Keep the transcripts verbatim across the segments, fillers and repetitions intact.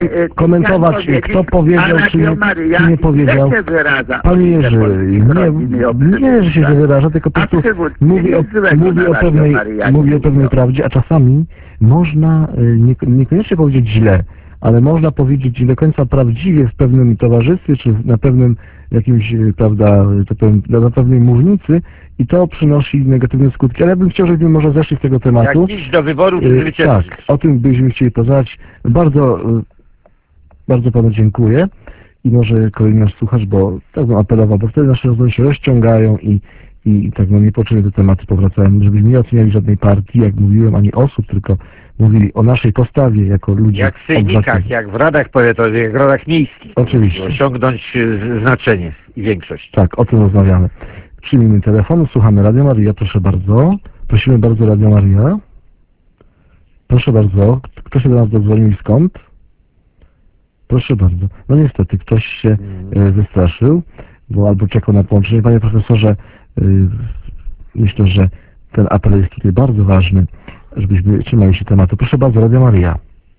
komentować, kto powiedział, czy nie, czy nie powiedział. Panie Jerzy, nie, nie, że się nie wyraża, tylko po prostu mówi o, mówi o pewnej, mówi o pewnej prawdzie, a czasami można nie, niekoniecznie powiedzieć źle, ale można powiedzieć nie do końca prawdziwie w pewnym towarzystwie, czy na pewnym jakimś, prawda, to powiem, na pewnej mównicy i to przynosi negatywne skutki. Ale ja bym chciał, żebyśmy może zeszli z tego tematu. Jak iść do wyborów i zwyciężyć. Tak, o tym byśmy chcieli poznać. Bardzo, bardzo Panu dziękuję i może kolejny nasz słuchacz, bo tak bym apelował, bo wtedy nasze rozmowy się rozciągają i, i, i tak no niepotrzebnie do tematu powracają, żebyśmy nie oceniali żadnej partii, jak mówiłem, ani osób, tylko mówili o naszej postawie jako ludzie. Jak w sejmikach, jak w radach powiatowych, jak w radach miejskich. Oczywiście. Osiągnąć znaczenie i większość. Tak, o tym rozmawiamy. Przyjmijmy telefon, słuchamy Radio Maryja, proszę bardzo. Prosimy bardzo Radio Maryja. Proszę bardzo, kto się do nas dodzwonił i skąd? Proszę bardzo. No niestety, ktoś się e, wystraszył, bo albo czekał na połączenie. Panie profesorze, e, myślę, że ten apel jest tutaj bardzo ważny, żebyśmy trzymali się tematu. Proszę bardzo, Radio Maryja.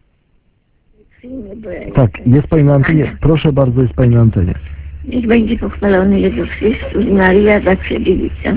Tak, jest Pani na antenie. Proszę bardzo, jest Pani na antenie. Niech będzie pochwalony Jezus Chrystus i Maryja zawsze dziewica.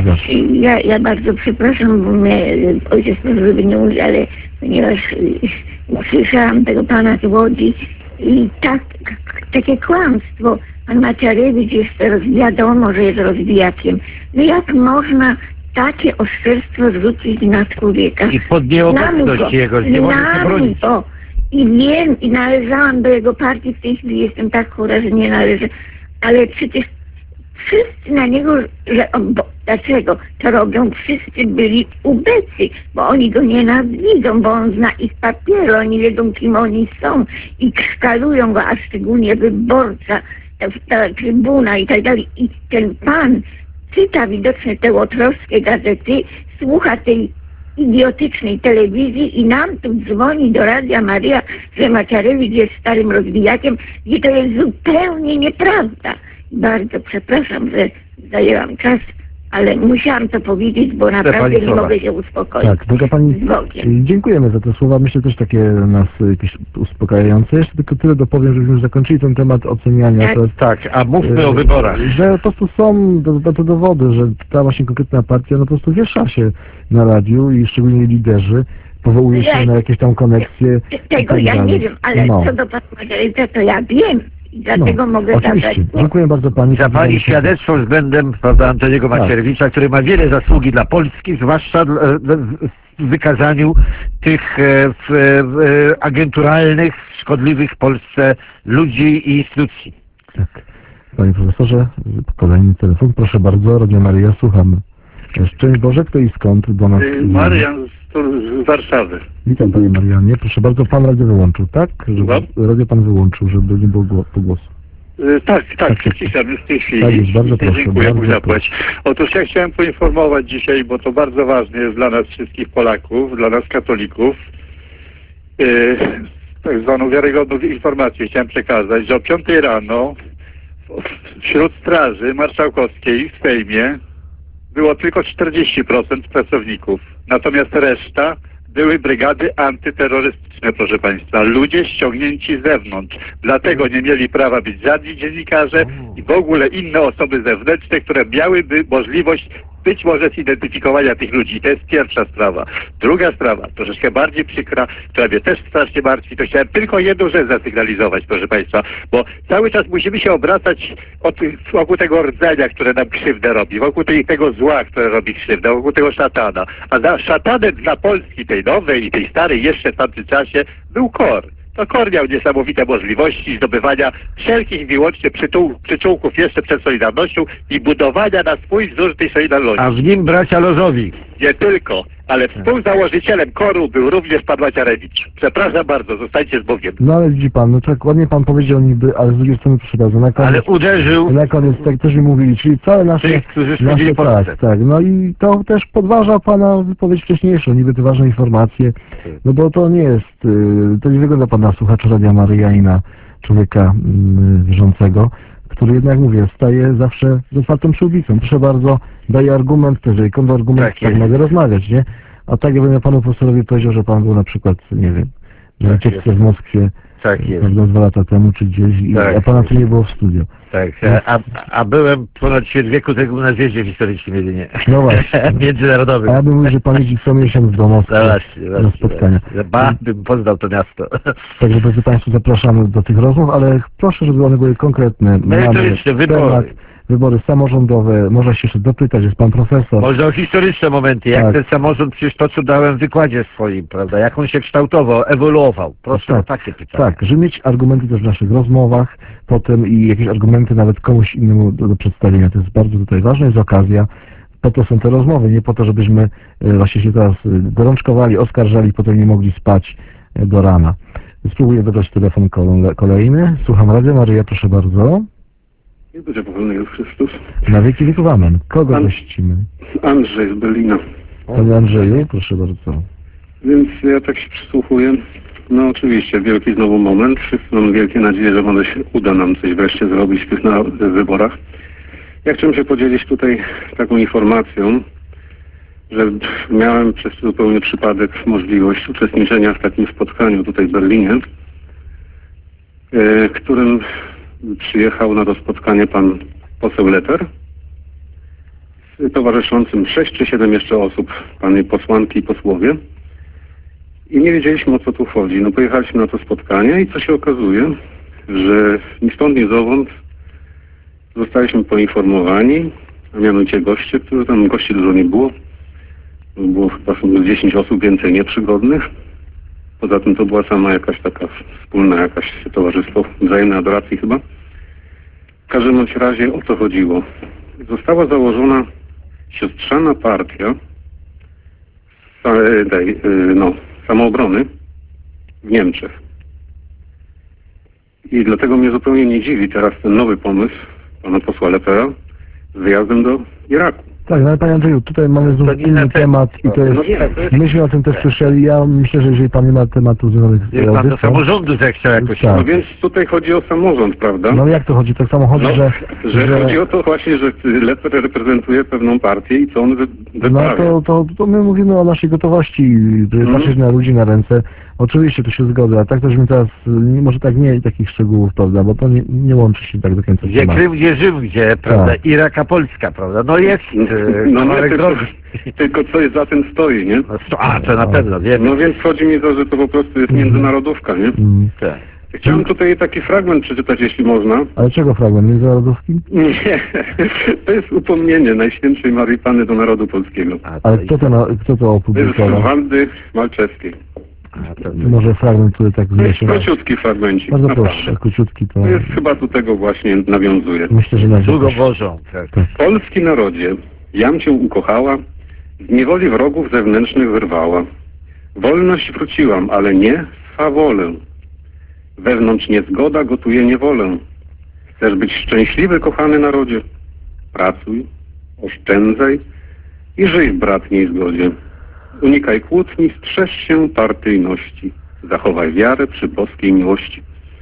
Ja, ja bardzo przepraszam, bo mnie ojciec proszę, żeby nie mówił, ale ponieważ y, słyszałam tego pana z Łodzi i tak, takie kłamstwo. Pan Macierewicz jest teraz wiadomo, że jest rozbijakiem. No jak można takie oszczerstwo zrzucić na człowieka? I pod nieobecność jego, nie może się bronić. I wiem, i należałam do jego partii, w tej chwili jestem tak chora, że nie należę, ale przecież wszyscy na niego, że on, bo, dlaczego to robią? Wszyscy byli ubecy, bo oni go nienawidzą, bo on zna ich papiery, oni wiedzą, kim oni są i szkalują go, a szczególnie wyborca, ta, ta trybuna i tak dalej. I ten pan czyta widocznie te łotrowskie gazety, słucha tej idiotycznej telewizji i nam tu dzwoni do Radia Maryja, że Macierewicz jest starym rozbijakiem i to jest zupełnie nieprawda. Bardzo przepraszam, że zajęłam czas, ale musiałam to powiedzieć, bo naprawdę nie mogę się uspokoić. Tak, droga Pani, dziękujemy za te słowa. Myślę też takie nas jakieś uspokajające. Jeszcze tylko tyle dopowiem, żebyśmy już zakończyli ten temat oceniania. Tak, to jest, tak, a mówmy e, o wyborach. Że po prostu są to, to dowody, że ta właśnie konkretna partia no po prostu wiesza się na radiu i szczególnie liderzy powołuje się ja, na jakieś tam koneksje. Tego tak ja dalej. Nie wiem, ale no. Co do pana Macierewicza, to ja wiem. I dlatego no, mogę oczywiście. Zadać. Dziękuję bardzo Pani. Za Pani świadectwo względem prawda, Antoniego Macierewicza, tak. Który ma wiele zasługi dla Polski, zwłaszcza w wykazaniu tych e, w, e, agenturalnych, szkodliwych w Polsce ludzi i instytucji. Tak. Panie profesorze, kolejny telefon. Proszę bardzo, Radio Maryja, słuchamy. Szczęść Boże, kto i skąd do nas? Marian z Warszawy. Witam Panie Marianie. Proszę bardzo, Pan radio wyłączył, tak? Żeby, radio Pan wyłączył, żeby nie było pogłosu. Yy, tak, tak, tak, przyciszam już w tej chwili. Tak jest, bardzo proszę. Dziękuję, bardzo zapłać. Otóż ja chciałem poinformować dzisiaj, bo to bardzo ważne jest dla nas wszystkich Polaków, dla nas katolików. Yy, tak zwaną wiarygodną informację chciałem przekazać, że o piątej rano wśród straży marszałkowskiej w Sejmie było tylko czterdzieści procent pracowników, natomiast reszta były brygady antyterrorystyczne, proszę Państwa. Ludzie ściągnięci z zewnątrz. Dlatego nie mieli prawa być żadni dziennikarze i w ogóle inne osoby zewnętrzne, które miałyby możliwość być może zidentyfikowania tych ludzi. To jest pierwsza sprawa. Druga sprawa, troszeczkę bardziej przykra, która mnie też strasznie martwi, to chciałem tylko jedną rzecz zasygnalizować, proszę Państwa, bo cały czas musimy się obracać od, wokół tego rdzenia, które nam krzywdę robi, wokół tej, tego zła, które robi krzywdę, wokół tego szatana. A za szatanem dla Polski, tej nowej i tej starej jeszcze w tamtym czasie, był Kor. To Kor miał niesamowite możliwości zdobywania wszelkich wyłącznie przytuł, przyczółków jeszcze przed Solidarnością i budowania na swój wzór tej Solidarności. A w nim bracia Lozowi. Nie tylko, ale współzałożycielem Koru był również pan Macierewicz. Przepraszam bardzo, zostańcie z Bogiem. No ale widzi Pan, no tak ładnie Pan powiedział niby, ale z drugiej strony proszę bardzo, na koniec, ale uderzył na koniec, tak też mi mówili, czyli całe nasze, tych, którzy nasze tak, tak, no i to też podważa Pana wypowiedź wcześniejszą, niby te ważne informacje, no bo to nie jest, to nie wygląda Pan na słuchacza Radia Maryja i na człowieka wierzącego, który jednak, mówię, staje zawsze z otwartą przyłbicą. Proszę bardzo, daje argument, też i kontrargument, tak, tak mogę rozmawiać, nie? A tak jakbym ja panu profesorowi powiedział, że pan był na przykład, nie wiem, na ucieczce w Moskwie Tak jest. Prawda, dwa lata temu czy gdzieś, i, Tak. a pana tu nie było w studio. Tak, a, a byłem ponad ćwierć wieku tego na zjeździe historycznym jedynie. No właśnie. Międzynarodowym. A ja bym mówił, że pan jeździ co miesiąc do Moskwy No właśnie, na właśnie, spotkania. właśnie. Ba, bym poznał to miasto. Także drodzy Państwo, zapraszamy do tych rozmów, ale proszę, żeby one były konkretne. Merytoryczne, wybory. temat, wybory samorządowe, można się jeszcze dopytać, jest pan profesor. Można o historyczne momenty, jak Tak. ten samorząd, przecież to, co dałem w wykładzie swoim, prawda, jak on się kształtował, ewoluował. Proszę Tak. o takie pytania. Tak, żeby mieć argumenty też w naszych rozmowach potem i jakieś argumenty nawet komuś innemu do, do przedstawienia. To jest bardzo tutaj ważne, jest okazja. Po to są te rozmowy, nie po to, żebyśmy e, właśnie się teraz e, gorączkowali, oskarżali, potem nie mogli spać e, do rana. Spróbuję wybrać telefon kole- kolejny. Słucham Radio Maryja, proszę bardzo. Nie będzie powolnego Chrystus. Na wieki wieków amen. Kogo An- gościmy? Andrzej z Berlina. Panie Andrzeju, proszę bardzo. Więc ja tak się przysłuchuję. No oczywiście, wielki znowu moment. Wszyscy mamy wielkie nadzieje, że może się uda nam coś wreszcie zrobić w tych na- wyborach. Ja chciałem się podzielić tutaj taką informacją, że miałem przez zupełnie przypadek możliwość uczestniczenia w takim spotkaniu tutaj w Berlinie, w którym przyjechał na to spotkanie pan poseł Leter, z towarzyszącym sześć czy siedem jeszcze osób, panie posłanki i posłowie. I nie wiedzieliśmy, o co tu chodzi. No pojechaliśmy na to spotkanie i co się okazuje, że ni stąd, ni zowąd zostaliśmy poinformowani, a mianowicie goście, którzy tam, gości dużo nie było. Było chyba dziesięć osób więcej nieprzygodnych. Poza tym to była sama jakaś taka wspólna jakaś towarzystwo wzajemnej adoracji chyba. W każdym bądź razie o to chodziło. Została założona siostrzana partia tej, no, samoobrony w Niemczech. I dlatego mnie zupełnie nie dziwi teraz ten nowy pomysł pana posła Lepera z wyjazdem do Iraku. Tak, no ale panie Andrzeju, tutaj mamy znów To nie inny na ten- temat i to jest, No nie, to jest- myśmy o tym też słyszeli. Ja myślę, że jeżeli pan nie ma tematu związanych z Niech pan do audycją, samorządu zechciał jakoś. Tak. No więc tutaj chodzi o samorząd, prawda? no jak to chodzi? Tak samo chodzi, No, że, że chodzi o to właśnie, że Leper reprezentuje pewną partię i co on wy- no wyprawia. to, to, to my mówimy o naszej gotowości, żeby Mhm. patrzeć na ludzi na ręce. Oczywiście to się zgodzę, a tak to żeśmy teraz, nie, może tak nie takich szczegółów, prawda, bo to nie, nie łączy się tak do końca. Gdzie tematu. Krym, gdzie Rzym, gdzie, prawda, Tak. Irak, a Polska, prawda, no jest e, No nie, kawałek tylko, drogi. tylko co za tym stoi, nie? No, sto- A, to na pewno, wiemy. No więc chodzi mi o to, że to po prostu jest międzynarodówka, nie? Mm. Tak. Chciałem tutaj taki fragment przeczytać, jeśli można. Ale czego fragment? Międzynarodówki? Nie, to jest upomnienie Najświętszej Maryi Panny do narodu polskiego. A, Ale to- kto to, na, kto to To jest opublikował? Wandy Malczewskiej. a, to- Może fragment, który tak To jest zniesie. króciutki fragmencik, Bardzo naprawdę. proszę, króciutki to To jest chyba do tego właśnie nawiązuje. myślę, że będzie. Długo Bożą. Tak. Polski narodzie, jam cię ukochała, z niewoli wrogów zewnętrznych wyrwała. Wolność wróciłam, ale nie swą wolę. Wewnątrz niezgoda gotuje niewolę. Chcesz być szczęśliwy, kochany narodzie? Pracuj, oszczędzaj i żyj w bratniej zgodzie. Unikaj kłótni, strzeż się partyjności. Zachowaj wiarę przy boskiej miłości.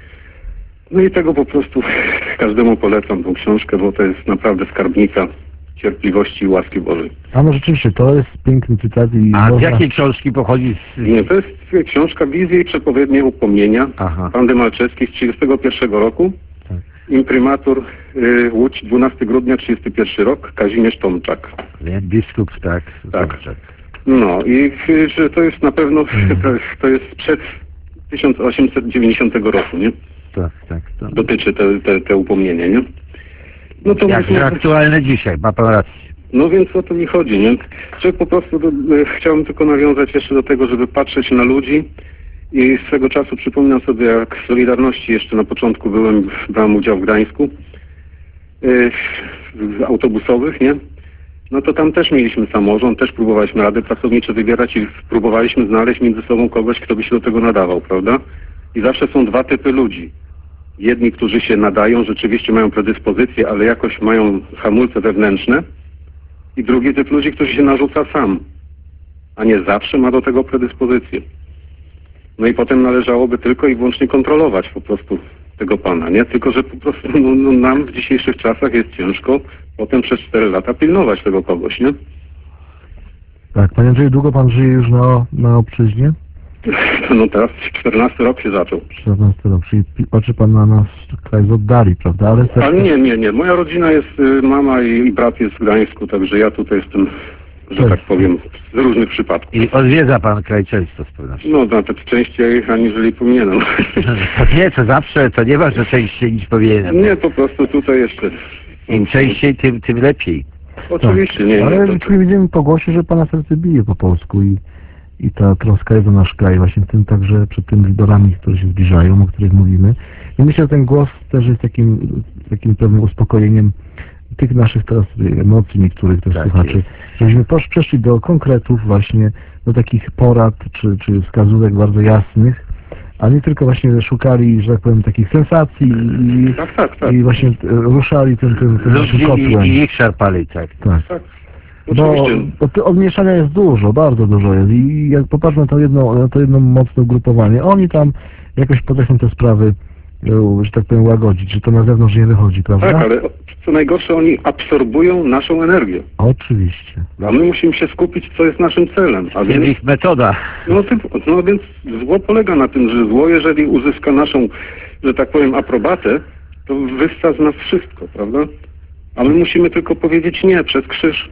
No i tego po prostu każdemu polecam tą książkę, bo to jest naprawdę skarbnica cierpliwości i łaski Bożej. A no rzeczywiście, to jest piękny cytat i A z można... jakiej książki pochodzi? Z... Nie, to jest książka Wizje i przepowiednie upomnienia Aha. Panny Malczewskiej z trzydziestego pierwszego roku. Tak. Imprimatur y, Łódź, dwunastego grudnia trzydziesty pierwszy rok, Kazimierz Tomczak. Nie, biskup, tak. Tak. Dobrze. No i y, że to jest na pewno, to, jest- to jest sprzed tysiąc osiemset dziewięćdziesiątego roku, nie? Tak, tak. To... Dotyczy te, te, te upomnienie, nie? No to Jak myśmy- aktualne dzisiaj, ma pan rację. No więc o to mi chodzi, nie? Że po prostu do, e, chciałem tylko nawiązać jeszcze do tego, żeby patrzeć na ludzi i swego czasu przypominam sobie, jak w Solidarności jeszcze na początku byłem, brałem udział w Gdańsku, e, w autobusowych, nie? No to tam też mieliśmy samorząd, też próbowaliśmy rady pracownicze wybierać i próbowaliśmy znaleźć między sobą kogoś, kto by się do tego nadawał, prawda? I zawsze są dwa typy ludzi. Jedni, którzy się nadają, rzeczywiście mają predyspozycje, ale jakoś mają hamulce wewnętrzne. I drugi typ ludzi, który się narzuca sam, a nie zawsze ma do tego predyspozycję. No i potem należałoby tylko i wyłącznie kontrolować po prostu tego pana, nie? Tylko, że po prostu no, no, nam w dzisiejszych czasach jest ciężko potem przez cztery lata pilnować tego kogoś, nie? Tak, panie Andrzeju, długo pan żyje już na, na obczyźnie? No teraz czternasty rok się zaczął. czternasty rok, czyli patrzy pan na nas kraj z oddali, prawda? Ale, serce... Ale nie, nie, nie. Moja rodzina jest, y, mama i, i brat jest w Gdańsku, także ja tutaj jestem, że Cześć. tak powiem, z różnych przypadków. I odwiedza pan kraj często z pewnością. No, nawet częściej, aniżeli powinienem. To nie, to zawsze, to nie ważne częściej niż powinienem. Nie, po prostu tutaj jeszcze. Im częściej, tym, tym lepiej. Oczywiście, nie, nie. Ale to- rzeczywiście widzimy po głosie, że pana serce bije po polsku i, i ta troska jest o nasz kraj, właśnie w tym także przed tymi wyborami, które się zbliżają, o których mówimy. I myślę, że ten głos też jest takim, takim pewnym uspokojeniem tych naszych teraz emocji niektórych też Tak słuchaczy, jest. żebyśmy posz- przeszli do konkretów właśnie, do takich porad czy, czy wskazówek bardzo jasnych, a nie tylko właśnie szukali, że tak powiem, takich sensacji i, Tak, tak, tak. i właśnie e, ruszali tym, tym, tym naszym Ludzi kotłem. i, i ich szarpali, tak. Tak. Tak. Bo, Oczywiście. bo ty- odmieszania jest dużo, bardzo dużo jest i jak popatrzmy na to jedno, na to jedno mocne ugrupowanie, oni tam jakoś potrafią te sprawy, e, że tak powiem, łagodzić, że to na zewnątrz nie wychodzi, prawda? Tak, ale co najgorsze, oni absorbują naszą energię. Oczywiście. A my musimy się skupić, co jest naszym celem. A To więc, ich metoda. no, ty, no więc zło polega na tym, że zło, jeżeli uzyska naszą, że tak powiem, aprobatę, to wyssa z nas wszystko, prawda? A my musimy tylko powiedzieć nie przez krzyż.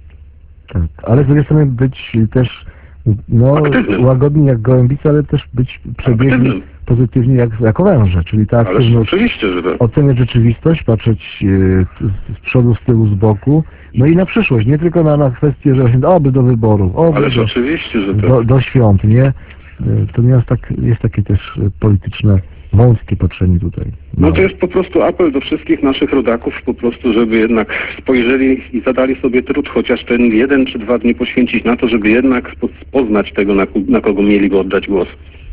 Tak. Ale z drugiej strony być też no, Aktywnym. łagodni jak gołębicy, ale też być przebiegli Aktywnym. pozytywnie jak, jako węże, czyli ta Ależ aktywność, oczywiście, że tak. oceniać rzeczywistość, patrzeć e, z, z przodu, z tyłu, z boku, no i na przyszłość, nie tylko na, na kwestię, że właśnie oby do wyborów, oby Ależ do, oczywiście, że tak. do, do świąt, nie? E, To nie jest, tak, jest takie też e, polityczne, wąskie patrzenie tutaj. No to jest po prostu apel do wszystkich naszych rodaków, po prostu, żeby jednak spojrzeli i zadali sobie trud, chociaż ten jeden czy dwa dni poświęcić na to, żeby jednak po- poznać tego, na, ku- na kogo mieliby oddać głos.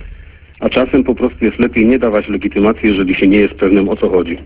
A czasem po prostu jest lepiej nie dawać legitymacji, jeżeli się nie jest pewnym, o co chodzi.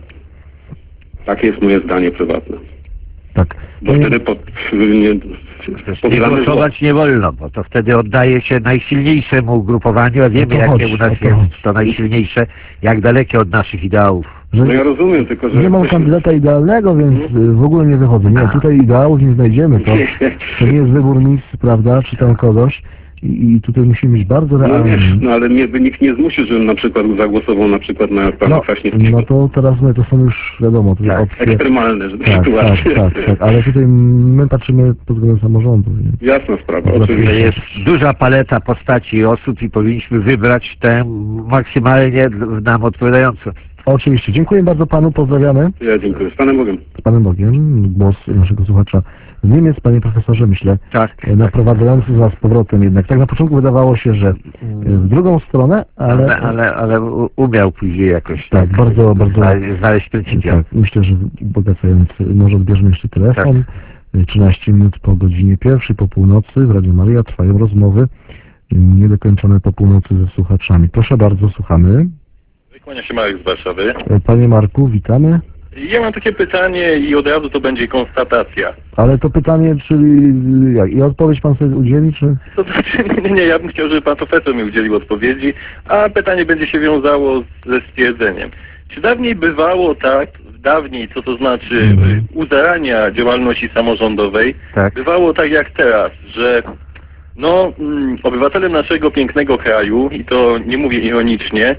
Takie jest moje zdanie prywatne. Tak. Bo Panie- wtedy po, nie, Też nie powielamy zło. głosować nie wolno, bo to wtedy oddaje się najsilniejszemu ugrupowaniu, a wiemy to jakie chodzi, u o nas to jest chodzi. to najsilniejsze, jak dalekie od naszych ideałów. że No ja rozumiem, tylko że... nie mam kandydata idealnego, więc e, w ogóle nie wychodzę. Nie, tutaj ideałów nie znajdziemy, to, to nie jest wybór nic, prawda, czy tam kogoś. I, i tutaj musimy być bardzo No realni. wiesz, no ale mnie by nikt nie zmusił, żebym na przykład zagłosował na przykład na pana No, Kwaśniewskiego. no to teraz my to są już wiadomo, to Tak, opcje. Ekstremalne że Tak, tak, sytuacje. tak, tak, ale tutaj my patrzymy pod względem samorządu. Więc. Jasna sprawa, To To oczywiście. jest duża paleta postaci i osób i powinniśmy wybrać tę maksymalnie d- nam odpowiadającą. Oczywiście. Dziękuję bardzo panu, pozdrawiamy. Ja dziękuję. Z Panem Bogiem. Z panem Bogiem. Głos naszego słuchacza z Niemiec, panie profesorze, myślę, Tak. naprowadzający nas z powrotem jednak. Tak na początku wydawało się, że w drugą stronę, ale, Ale, ale, ale u- umiał później jakoś Tak, bardzo, bardzo- znaleźć, znaleźć pryncypia. tak, myślę, że ubogacający. Może odbierzemy jeszcze telefon. trzynaście minut po godzinie pierwszej, po północy w Radiu Maryja trwają rozmowy niedokończone po północy ze słuchaczami. Proszę bardzo, słuchamy. Kłania się Marek z Warszawy. Panie Marku, witamy. Ja mam takie pytanie i od razu to będzie konstatacja. Ale to pytanie, czyli jak? I odpowiedź pan sobie udzieli, czy? To znaczy, nie, nie, nie, ja bym chciał, żeby pan profesor mi udzielił odpowiedzi, a pytanie będzie się wiązało ze stwierdzeniem. Czy dawniej bywało tak, dawniej, co to znaczy Mhm. u zarania działalności samorządowej, Tak. bywało tak jak teraz, że no, mm, obywatele naszego pięknego kraju, i to nie mówię ironicznie,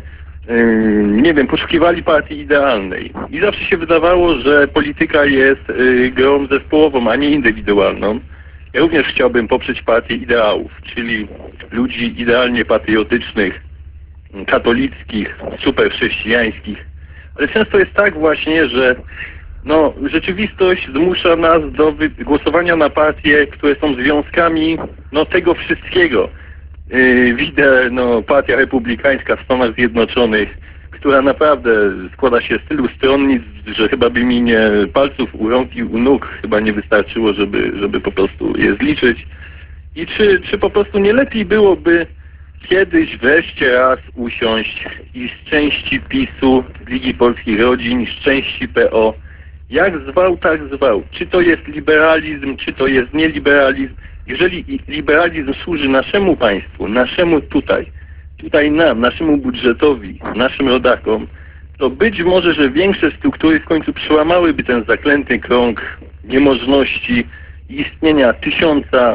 ym, nie wiem, poszukiwali partii idealnej. I zawsze się wydawało, że polityka jest y, grą zespołową, a nie indywidualną. Ja również chciałbym poprzeć partię ideałów, czyli ludzi idealnie patriotycznych, mm, katolickich, super chrześcijańskich. Ale często jest tak właśnie, że no, rzeczywistość zmusza nas do wy- głosowania na partie, które są związkami no, tego wszystkiego. Yy, widzę no, partia republikańska w Stanach Zjednoczonych, która naprawdę składa się z tylu stronnic, że chyba by mi nie palców u rąk i u nóg chyba nie wystarczyło, żeby, żeby po prostu je zliczyć. I czy, czy po prostu nie lepiej byłoby kiedyś wreszcie raz usiąść i z części PiSu, z Ligi Polskich Rodzin, z części P O, jak zwał, tak zwał. Czy to jest liberalizm, czy to jest nieliberalizm. Jeżeli i- liberalizm służy naszemu państwu, naszemu tutaj, tutaj nam, naszemu budżetowi, naszym rodakom, to być może, że większe struktury w końcu przełamałyby ten zaklęty krąg niemożności istnienia tysiąca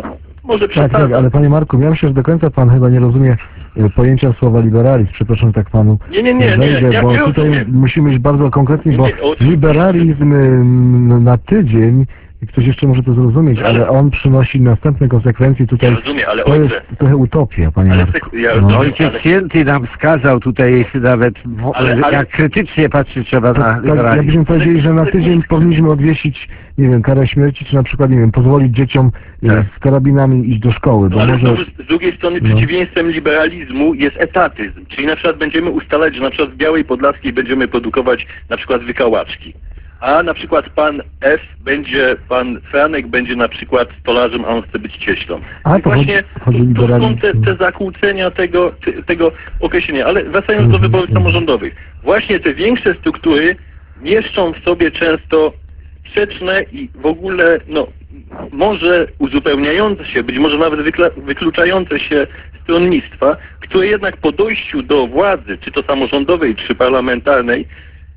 może Tak, przesadzam. tak, ale panie Marku, ja myślę, że do końca pan chyba nie rozumie e, pojęcia słowa liberalizm. Przepraszam, że tak panu Nie, nie, nie, nie, wejdę, ja bo nie tutaj rozumiem. musimy być bardzo konkretni, Nie, bo nie, oczywiście. liberalizm ym, na tydzień, ktoś jeszcze może to zrozumieć, Ale- ale on przynosi następne konsekwencje tutaj. Ja rozumiem, ale to ojcze- jest trochę utopia, panie Ale Marku. sek- ja No. rozumiem. Ojciec ale- Święty nam wskazał tutaj nawet, mo- Ale- ale- jak krytycznie patrzeć trzeba na Tak, tak, liberalizm. jakbyśmy powiedzieli, że na tydzień powinniśmy odwiesić, nie wiem, karę śmierci, czy na przykład, nie wiem, pozwolić dzieciom e, Tak. z karabinami iść do szkoły, bo No, ale może... znowu z drugiej strony No. przeciwieństwem liberalizmu jest etatyzm, czyli na przykład będziemy ustalać, że na przykład w Białej Podlaskiej będziemy produkować na przykład wykałaczki, a na przykład pan F będzie, pan Franek będzie na przykład stolarzem, a on chce być cieślą. A, I to właśnie chodzi- chodzi o to są te, liberalizm. te zakłócenia tego, te, tego określenia, ale wracając do Mhm, wyborów mhm. samorządowych, właśnie te większe struktury mieszczą w sobie często sprzeczne i w ogóle, no, może uzupełniające się, być może nawet wykla- wykluczające się stronnictwa, które jednak po dojściu do władzy, czy to samorządowej, czy parlamentarnej,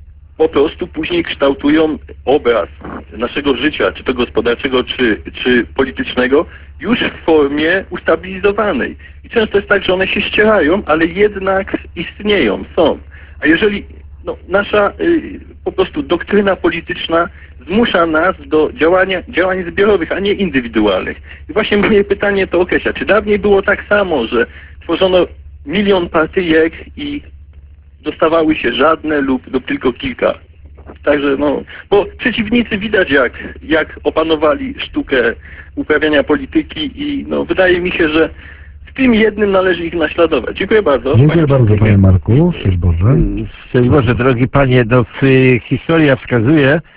po prostu później kształtują obraz naszego życia, czy to gospodarczego, czy, czy politycznego, już w formie ustabilizowanej. I często jest tak, że one się ścierają, ale jednak istnieją, są. A jeżeli no, nasza y, po prostu doktryna polityczna zmusza nas do działania, działań zbiorowych, a nie indywidualnych. I właśnie moje pytanie to określa, czy dawniej było tak samo, że tworzono milion partyjek i dostawały się żadne lub, lub tylko kilka. Także no, bo przeciwnicy widać jak, jak opanowali sztukę uprawiania polityki i no, wydaje mi się, że w tym jednym należy ich naśladować. Dziękuję bardzo. Dziękuję Panie bardzo, przewodniczący. panie Marku. Szczęść Boże. Szczęść Boże, drogi panie, no, w- historia wskazuje, e,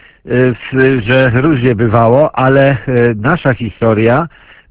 w- że różnie bywało, ale e, nasza historia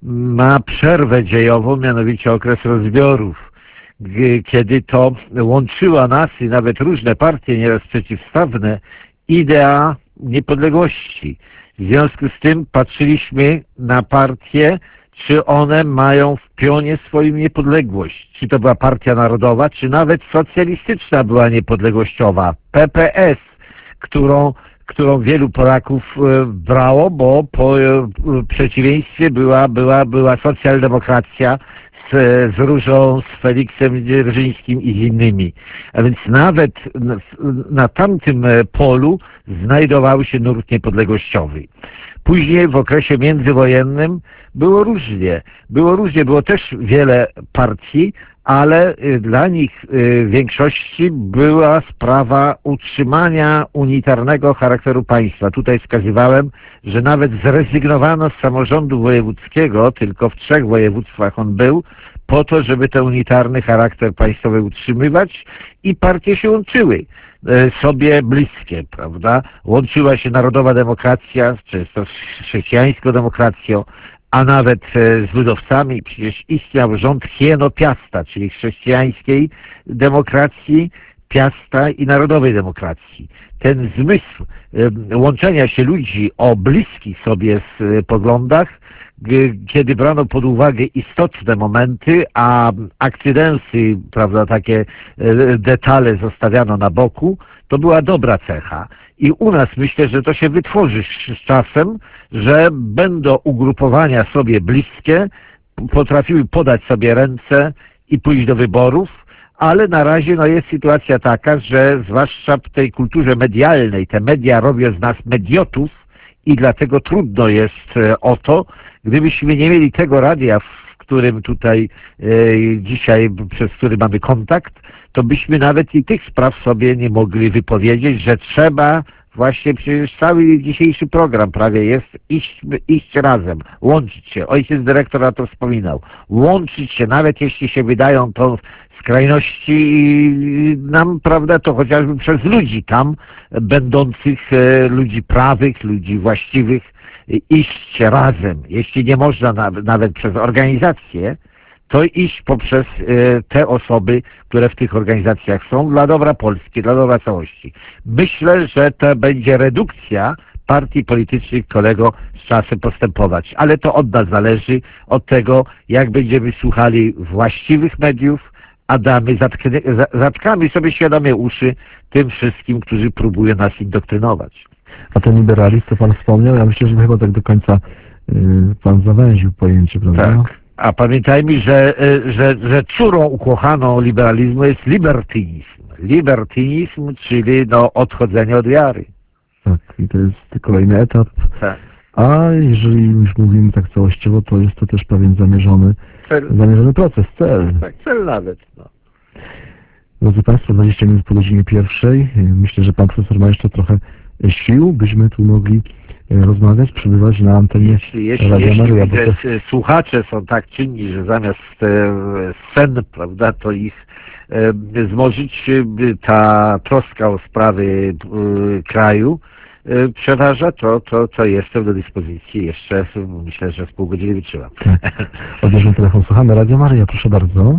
ma przerwę dziejową, mianowicie okres rozbiorów, g- kiedy to łączyła nas i nawet różne partie, nieraz przeciwstawne, idea niepodległości. W związku z tym patrzyliśmy na partie, czy one mają w pionie swoim niepodległość. Czy to była Partia Narodowa, czy nawet socjalistyczna była niepodległościowa. P P S, którą, którą wielu Polaków e, brało, bo po e, przeciwieństwie była, była, była socjaldemokracja z, z Różą, z Feliksem Dzierżyńskim i z innymi. A więc nawet na, na tamtym e, polu znajdował się nurt niepodległościowy. Później w okresie międzywojennym było różnie. Było różnie, było też wiele partii, ale y, dla nich y, w większości była sprawa utrzymania unitarnego charakteru państwa. Tutaj wskazywałem, że nawet zrezygnowano z samorządu wojewódzkiego, tylko w trzech województwach on był, po to, żeby ten unitarny charakter państwowy utrzymywać i partie się łączyły e, sobie bliskie, prawda? Łączyła się narodowa demokracja, często z chrześcijańską demokracją, a nawet e, z ludowcami. Przecież istniał rząd Hieno Piasta, czyli chrześcijańskiej demokracji, Piasta i narodowej demokracji. Ten zmysł e, łączenia się ludzi o bliskich sobie s- poglądach, g- kiedy brano pod uwagę istotne momenty, a akcydensy, prawda, takie e, detale zostawiano na boku, to była dobra cecha. I u nas myślę, że to się wytworzy z z czasem, że będą ugrupowania sobie bliskie, p- potrafiły podać sobie ręce i pójść do wyborów, ale na razie no, jest sytuacja taka, że zwłaszcza w tej kulturze medialnej, te media robią z nas mediotów i dlatego trudno jest e, o to, gdybyśmy nie mieli tego radia, w którym tutaj e, dzisiaj, przez który mamy kontakt, to byśmy nawet i tych spraw sobie nie mogli wypowiedzieć, że trzeba właśnie, przecież cały dzisiejszy program prawie jest iść, iść razem, łączyć się. Ojciec dyrektor na to wspominał. Łączyć się, nawet jeśli się wydają to skrajności i nam, prawda, to chociażby przez ludzi tam będących, e, ludzi prawych, ludzi właściwych, e, iść razem. Jeśli nie można nawet, nawet przez organizacje, to iść poprzez e, te osoby, które w tych organizacjach są, dla dobra Polski, dla dobra całości. Myślę, że to będzie redukcja partii politycznych, kolego, z czasem postępować. Ale to od nas zależy, od tego, jak będziemy słuchali właściwych mediów, a damy, zatknie, za- zatkamy sobie świadome uszy tym wszystkim, którzy próbują nas indoktrynować. A ten liberalizm, co pan wspomniał, ja myślę, że chyba tak do końca pan zawęził pojęcie, prawda? Tak. A pamiętajmy, że, że, że córą ukochaną liberalizmu jest libertynizm. Libertynizm, czyli no, odchodzenie od wiary. Tak, i to jest kolejny etap. Tak. A jeżeli już mówimy tak całościowo, to jest to też pewien zamierzony, Cel. zamierzony proces, cel. Tak, cel nawet. No. Drodzy Państwo, dwadzieścia minut po godzinie pierwszej. Myślę, że Pan Profesor ma jeszcze trochę sił, byśmy tu mogli rozmawiać, przebywać na antenie Jeśli, jeśli, Radia jeśli Maryja. widzę, To... słuchacze są tak czynni, że zamiast e, scen, prawda, to ich e, zmożyć, e, ta troska o sprawy e, kraju e, przeważa, to, to, to jestem do dyspozycji jeszcze, myślę, że z pół godziny wytrzymam. Tak. Odbierzmy telefon, słuchamy. Radio Maryja, proszę bardzo.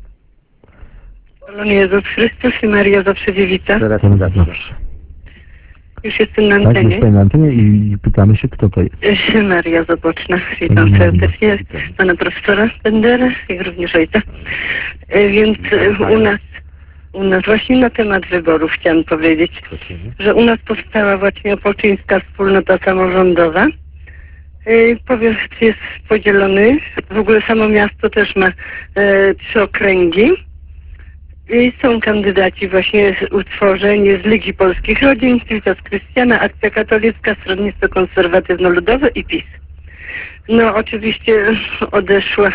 Chwalony Jezus Chrystus i Maria zawsze dziewica. Teraz Teraz zawsze. zawsze. Już jestem na Tak, antenie. jest na antenie i pytamy się, kto to jest. Maria Zaboczna. Witam Pani Maria. serdecznie pana profesora Bendera, jak również ojca. E, Więc e, u nas, u nas właśnie na temat wyborów chciałam powiedzieć, że u nas powstała właśnie Opolczyńska Wspólnota Samorządowa. E, Powiat jest podzielony, w ogóle samo miasto też ma e, trzy okręgi. I są kandydaci właśnie z utworzeń z Ligi Polskich Rodzin, Caritas Krystiana, Akcja Katolicka, Stronnictwo Konserwatywno-Ludowe i PiS. No oczywiście odeszła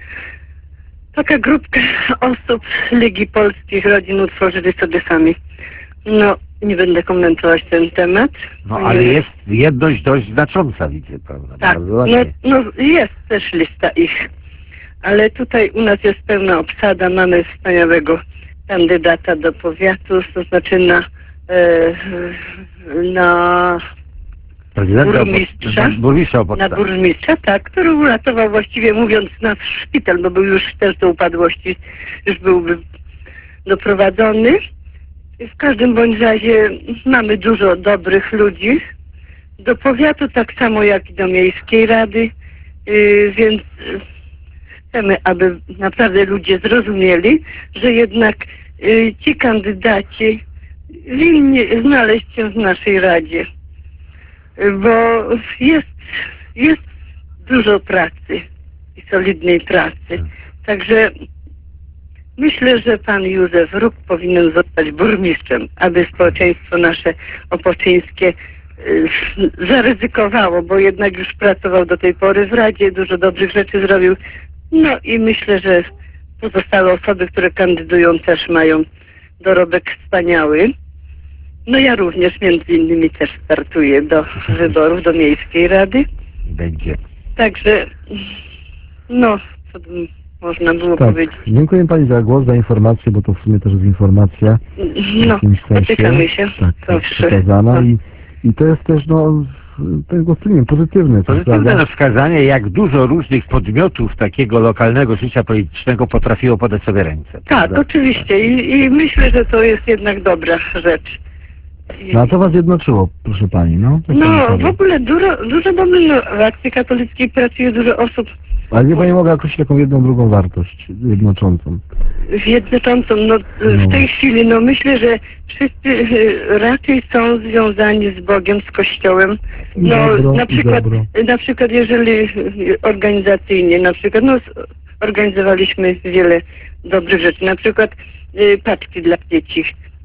taka grupka osób z Ligi Polskich Rodzin, utworzyli sobie sami. No nie będę komentować ten temat. No ale jest jedność dość znacząca, widzę, prawda? Tak, Bardzo no, ładnie. no jest też lista ich. Ale tutaj u nas jest pełna obsada, mamy wspaniałego kandydata do powiatu, to znaczy na, e, na Prezydenta burmistrza, burmistrza na Opolska. burmistrza, tak, który uratował właściwie mówiąc nasz szpital, bo był już też do upadłości, już byłby doprowadzony. W każdym bądź razie mamy dużo dobrych ludzi do powiatu, tak samo jak i do miejskiej rady, yy, więc chcemy, aby naprawdę ludzie zrozumieli, że jednak y, ci kandydaci winni znaleźć się w naszej Radzie, y, bo jest, jest dużo pracy i solidnej pracy. Także myślę, że pan Józef Róg powinien zostać burmistrzem, aby społeczeństwo nasze opolczyńskie y, zaryzykowało, bo jednak już pracował do tej pory w Radzie, dużo dobrych rzeczy zrobił. No i myślę, że pozostałe osoby, które kandydują, też mają dorobek wspaniały. No ja również między innymi też startuję do wyborów do Miejskiej Rady. Będzie. Także, no, co by można było Tak, powiedzieć. dziękuję Pani za głos, za informację, bo to w sumie też jest informacja w No, jakimś sensie. spotykamy się. Tak, Zawsze. przekazana No. i, i to jest też, no, to jest głosem pozytywny. tak, Pozytywne prawda? na wskazanie, jak dużo różnych podmiotów takiego lokalnego życia politycznego potrafiło podać sobie ręce. Tak, prawda? oczywiście I, i myślę, że to jest jednak dobra rzecz. I, No a co Was jednoczyło, proszę Pani, no? Tak no, pani w powie. ogóle dużo, dużo dobrych, no, w Akcji Katolickiej pracuje dużo osób Ale nie Pani mogła określić taką jedną, drugą wartość jednoczącą. jednoczącą. No, w tej chwili, no myślę, że wszyscy y, raczej są związani z Bogiem, z Kościołem. No, Dobro, na i przykład, dobro. na przykład jeżeli y, organizacyjnie, na przykład, no, organizowaliśmy wiele dobrych rzeczy. Na przykład y, paczki dla dzieci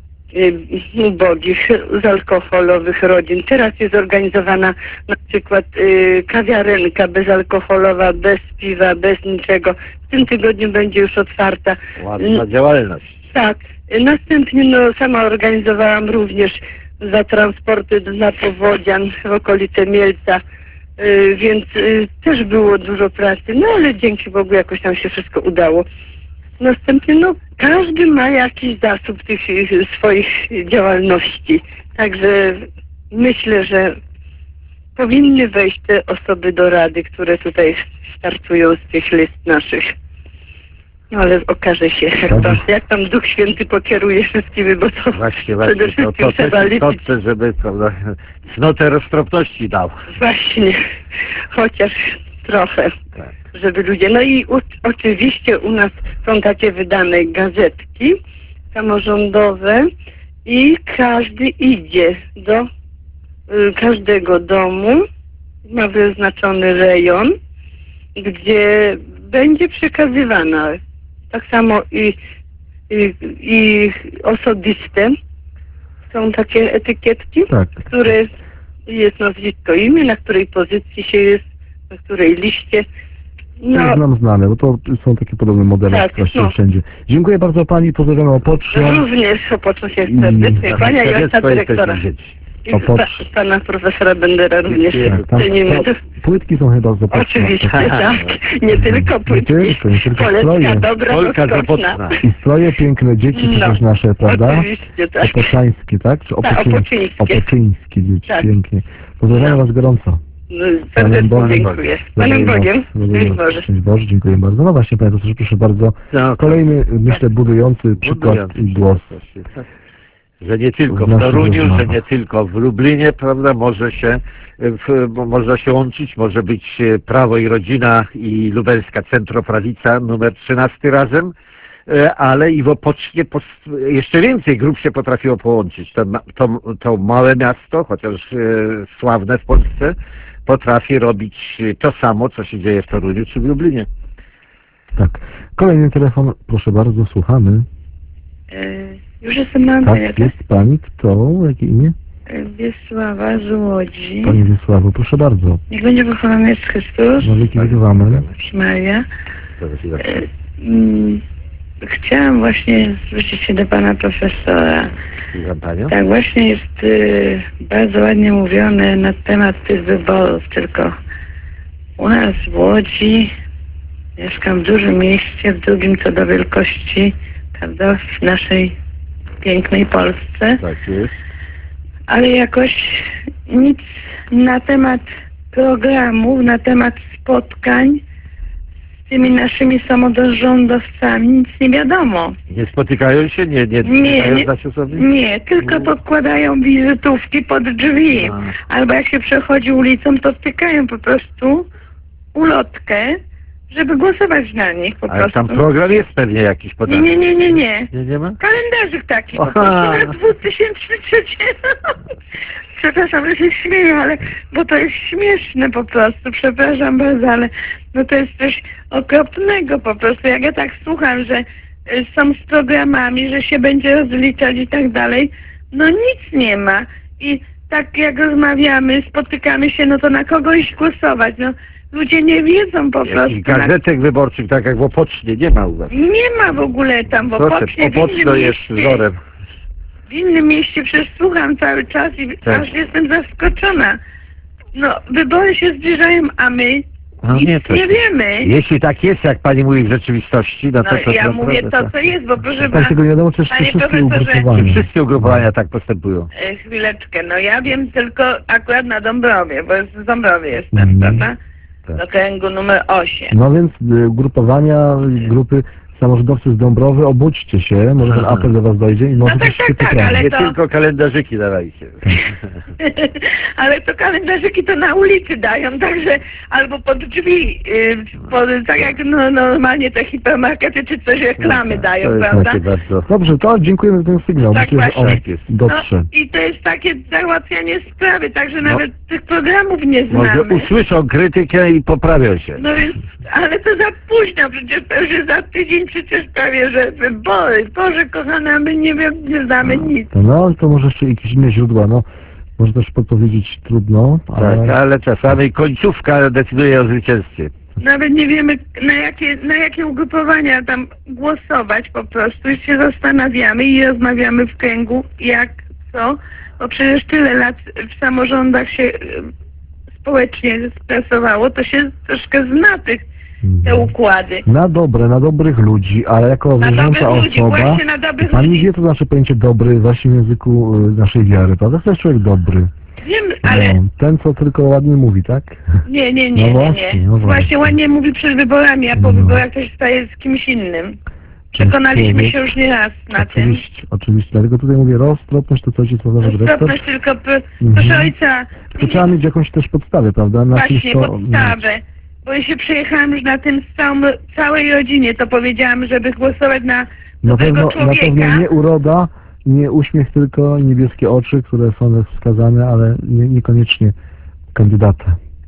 y, ubogich, z alkoholowych rodzin. Teraz jest zorganizowana na przykład y, kawiarenka bezalkoholowa, bez piwa, bez niczego. W tym tygodniu będzie już otwarta. Ładna działalność. Tak. Następnie no, sama organizowałam również za transporty dla powodzian w okolice Mielca, y, więc y, też było dużo pracy, no ale dzięki Bogu jakoś nam się wszystko udało. Następnie no każdy ma jakiś zasób tych y, swoich działalności, także myślę, że powinny wejść te osoby do rady, które tutaj startują z tych list naszych. No ale okaże się, jak tam, jak tam Duch Święty pokieruje wszystkimi, bo to Właśnie, przede właśnie. To, wszystkim to trzeba też liczyć. istotne, żeby, prawda, cnotę roztropności dał. Właśnie, chociaż trochę, Tak. żeby ludzie... No i u, oczywiście u nas są takie wydane gazetki samorządowe i każdy idzie do y, każdego domu ma wyznaczony rejon, gdzie będzie przekazywana tak samo i, i, i osobiste. Są takie etykietki, Tak. które jest nazwisko, imię, na której pozycji się jest, na której liście. To jest nam znane, bo to są takie podobne modele Tak, właściwie no. wszędzie. Dziękuję bardzo pani, pozdrawiam Opocznie. Również Opoczno się I- serdecznie. Pania i ojca Świadectwo dyrektora. jesteśmy dzieci. I Opocz- pa, pana profesora Bendera również Tak, tam, cenimy. to, płytki są chyba z Opoczna. Oczywiście, tak. Nie tylko Nie płytki. tylko, nie tylko stroje. Polecka dobra, Polka z rozkoszna. Opocna. I stroje piękne dzieci No, przecież nasze, prawda? Oczywiście, tak. Opoczańskie, tak? Czy Tak, opoczyń... opoczyńskie. Opoczyńskie dzieci, Tak. pięknie. Pozdrawiam No. was gorąco. No, serdecznie dziękuję. Panem Bogiem. Szczęść Boże. Szczęść Boże, dziękuję bardzo. No właśnie, panie profesorze, proszę bardzo. No, Kolejny, myślę, budujący przykład i głos. Że nie tylko w w naszych Toruniu, że rozmowach. nie tylko w Lublinie, prawda, może się, w, bo można się łączyć, może być Prawo i Rodzina i Lubelska Centroprawica numer trzynaście razem, e, ale i w Opocznie pos- jeszcze więcej grup się potrafiło połączyć. To, ma- to, to małe miasto, chociaż e, sławne w Polsce, potrafi robić to samo, co się dzieje w Toruniu czy w Lublinie. Tak. Kolejny telefon, proszę bardzo, słuchamy. Już jestem na antenie, Tak, tak? jest pani, kto? Jakie imię? Wiesława z Łodzi. Pani Wiesławo, proszę bardzo. Niech będzie pochwalony jest Chrystus. Na wieki wzywamy. Maria. E, mm, Chciałam właśnie zwrócić się do pana profesora. Panią? Tak, właśnie jest y, bardzo ładnie mówione na temat tych wyborów, tylko u nas w Łodzi mieszkam w dużym mieście, w drugim co do wielkości, prawda, w naszej pięknej Polsce, Tak jest. ale jakoś nic na temat programów, na temat spotkań z tymi naszymi samorządowcami nic nie wiadomo. Nie spotykają się? Nie, nie, Nie, nie, nie, znać osoby? nie, tylko podkładają wizytówki pod drzwi. A. Albo jak się przechodzi ulicą, to wtykają po prostu ulotkę, żeby głosować na nich po Ale prostu. tam program jest pewnie jakiś Nie, podany. nie, nie, nie, nie. Nie, nie ma? Kalendarzyk taki po Aha. prostu na dwa tysiące trzeci. Przepraszam, że się śmieję, ale bo to jest śmieszne po prostu, przepraszam bardzo, ale no to jest coś okropnego po prostu. Jak ja tak słucham, że y, są z programami, że się będzie rozliczać i tak dalej, no nic nie ma. I tak jak rozmawiamy, spotykamy się, no to na kogo iść głosować? No ludzie nie wiedzą po prostu. Jakichś Na... gazetek wyborczych, tak jak w Opocznie, nie ma u was. Nie ma w ogóle tam w Proszę, Opocznie, w Opoczno innym jest mieście. wzorem. W innym mieście przecież słucham cały czas i Tak. aż jestem zaskoczona. No, wybory się zbliżają, a my No nic nie, nie, to- wiemy. Jeśli tak jest, jak pani mówi w rzeczywistości, no to... No, to ja to, mówię to, to, to, co jest, bo proszę Tak pana, tego nie wiadomo, czy Panie wszystkie profesorze, ugrupowania. Wszystkie ugrupowania tak postępują. e, chwileczkę, no ja wiem tylko akurat na Dąbrowie, bo z Dąbrowie jestem, Mhm. prawda? Tak. Do kręgu numer osiem. No więc y, ugrupowania, grupy samorządowcy z Dąbrowy, obudźcie się, może ten Aha. apel do was dojdzie i może tak, coś tak, się tak, poprawi. ale- Nie to- tylko kalendarzyki dawajcie. Ale to kalendarzyki to na ulicy dają, także albo pod drzwi, y, pod, tak jak no, normalnie te hipermarkety czy coś reklamy To dają, jest prawda? takie bardzo... Dobrze, to dziękujemy za ten sygnał. Tak Myślę, że on właśnie. dotrze. No, i to jest takie załatwianie sprawy, także No. nawet tych programów nie Może znamy. usłyszą krytykę i poprawią się. No więc, ale to za późno, przecież to już jest za tydzień przecież prawie, że wybory. Boże kochana, my nie wiem, nie znamy nic. No, to może jeszcze jakieś inne źródła, no. Może też podpowiedzieć trudno, ale... Tak, ale czasami końcówka decyduje o zwycięstwie. Nawet nie wiemy, na jakie, na jakie ugrupowania tam głosować po prostu. Już się zastanawiamy i rozmawiamy w kręgu, jak, co. Bo przecież tyle lat w samorządach się e, społecznie spracowało, to się troszkę zna tych, te układy. Na dobre, na dobrych ludzi, ale jako Na wierząca dobrych ludzi, osoba, właśnie na dobrych pani ludzi. wie, co znaczy pojęcie dobry właśnie w języku y, naszej wiary, prawda? To jest człowiek dobry. Wiem, ale No, ten, co tylko ładnie mówi, tak? nie, nie, nie, No nie, właśnie, nie. no Właśnie właśnie. ładnie mówi przed wyborami, a po No. wyborach to się staje z kimś innym. Przekonaliśmy człowiek. się już nie raz na tym. Oczywiście, oczywiście. Dlatego tutaj mówię roztropność, to co ojciec Łazarz dyrektor. Roztropność tylko, p- Mhm. proszę ojca, To trzeba mieć jakąś też podstawę, prawda? Na czymś właśnie to podstawę. Bo ja się przejechałam już na tym z całą, całej rodzinie, to powiedziałam, żeby głosować na Na dobrego pewno, na człowieka. pewno nie uroda, nie uśmiech, tylko niebieskie oczy, które są wskazane, ale nie, niekoniecznie kandydata.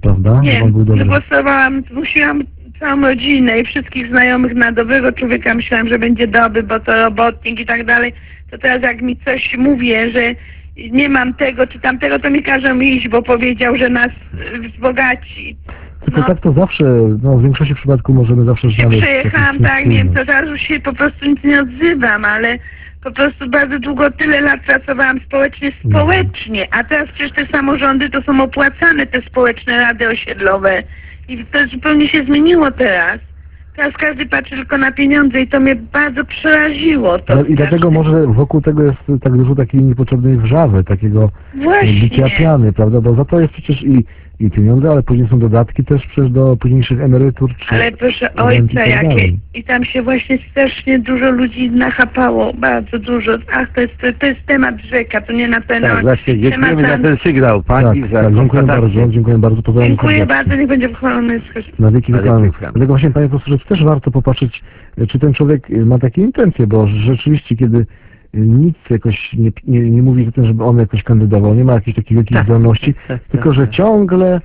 prawda? Nie, On był dobry. głosowałam, zmusiłam całą rodzinę i wszystkich znajomych na dobrego człowieka. Myślałam, że będzie dobry, bo to robotnik i tak dalej. To teraz jak mi coś mówię, że nie mam tego czy tamtego, to mi każą iść, bo powiedział, że nas wzbogaci. Tylko No. tak to zawsze, no w większości przypadków możemy zawsze Się znaleźć... przejechałam, jakąś tak, nie wiem, to wspólność. teraz już się po prostu nic nie odzywam, ale po prostu bardzo długo, tyle lat pracowałam społecznie, społecznie, a teraz przecież te samorządy to są opłacane, te społeczne rady osiedlowe i to zupełnie się zmieniło teraz. Teraz każdy patrzy tylko na pieniądze i to mnie bardzo przeraziło. To No i dlatego każdy- może wokół tego jest tak dużo takiej niepotrzebnej wrzawy, takiego Właśnie. bicia piany, prawda? Bo za to jest przecież i, i pieniądze, ale później są dodatki też przecież do późniejszych emerytur. Czy Ale proszę rent i ojca, tak jakie... dalej. I tam się właśnie strasznie dużo ludzi nachapało, bardzo dużo. Ach, to jest, to, to jest temat rzeka, to nie na ten Tak, właśnie, dziękujemy temat za ten sygnał. Pani Tak, za tak, dziękuję konstatację. bardzo, dziękuję bardzo. Pozdrawiam Dziękuję serdecznie. bardzo, niech będzie pochwalony Jezus Chrystus. Na wieki Na wieki wieków. wieków. Dlatego właśnie, panie profesorze, też warto popatrzeć, czy ten człowiek ma takie intencje, bo rzeczywiście, kiedy nic jakoś nie, nie, nie mówi o tym, żeby on jakoś kandydował, nie ma jakiejś takiej wielkiej Tak. zdolności, Tak, tylko tak, że tak. ciągle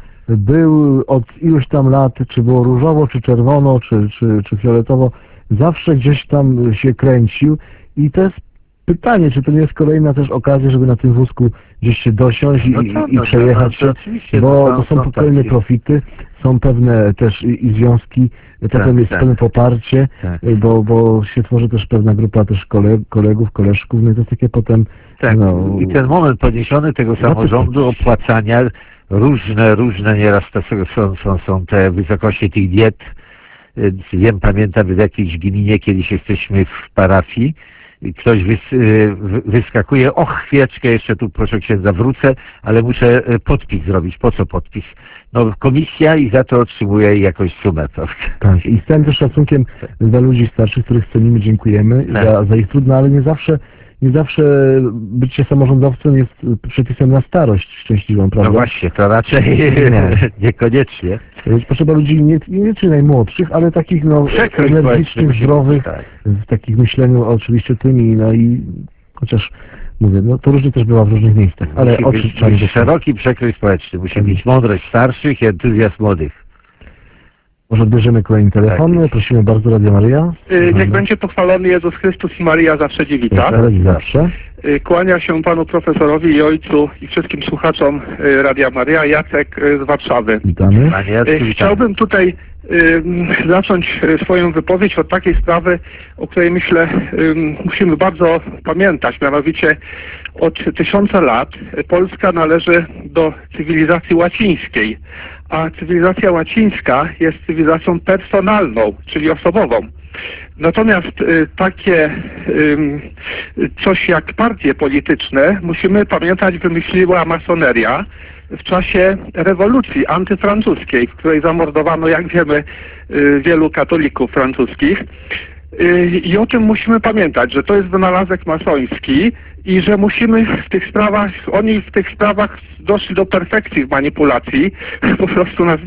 był od iluś tam lat, czy było różowo, czy czerwono, czy, czy, czy fioletowo, zawsze gdzieś tam się kręcił i to jest pytanie, czy to nie jest kolejna też okazja, żeby na tym wózku gdzieś się dosiąść i, No co, i no, przejechać no, się, to oczywiście, bo no, to są są kolejne takie. profity, są pewne też i, i związki, potem jest tak. pewne poparcie, Tak. bo, bo się tworzy też pewna grupa też koleg, kolegów, koleżków, no i to jest takie potem, Tak, no, i ten moment podniesiony tego samorządu, opłacania, różne, różne nieraz to są, są, są, są te wysokości tych diet. Y, Wiem, pamiętam w jakiejś gminie, kiedyś jesteśmy w parafii, i ktoś wys, y, wy- wyskakuje, och, chwileczkę, jeszcze tu proszę księdza wrócę, ale muszę y, podpis zrobić. Po co podpis? No komisja i za to otrzymuje jakąś sumę, prawda? tak. I z całym też szacunkiem dla ludzi starszych, których cenimy, dziękujemy Tak. za, za ich trud, no ale nie zawsze, nie zawsze bycie samorządowcem jest przepisem na starość szczęśliwą, prawda? No właśnie, to raczej No. niekoniecznie. Więc potrzeba ludzi nie, nie czy najmłodszych, ale takich no Przekroj energicznych, społeczny, zdrowych, tak. w takich myśleniu oczywiście tymi, no i chociaż mówię, no to różnie też bywa w różnych miejscach, ale Musi oczy być, trzeba być mieć. szeroki przekrój społeczny, musi Tak. być mądrość starszych i entuzjazm młodych. Może odbierzemy kolejny telefon, Tak jest. prosimy bardzo, Radio Maryja. Y, Niech będzie pochwalony Jezus Chrystus i Maria zawsze dziewica. Tak, i zawsze. Y, Kłania się panu profesorowi i ojcu i wszystkim słuchaczom y, Radia Maria. Jacek y, z Warszawy. Witamy. Panie Jacku, Y, witamy. Chciałbym tutaj y, zacząć y, swoją wypowiedź od takiej sprawy, o której myślę y, musimy bardzo pamiętać. Mianowicie od tysiąca lat Polska należy do cywilizacji łacińskiej, a cywilizacja łacińska jest cywilizacją personalną, czyli osobową. Natomiast y, takie ym, coś jak partie polityczne, musimy pamiętać, wymyśliła masoneria w czasie rewolucji antyfrancuskiej, w której zamordowano, jak wiemy, y, wielu katolików francuskich. Y, I o tym musimy pamiętać, że to jest wynalazek masoński i że musimy w tych sprawach, oni w tych sprawach doszli do perfekcji w manipulacji, po prostu nas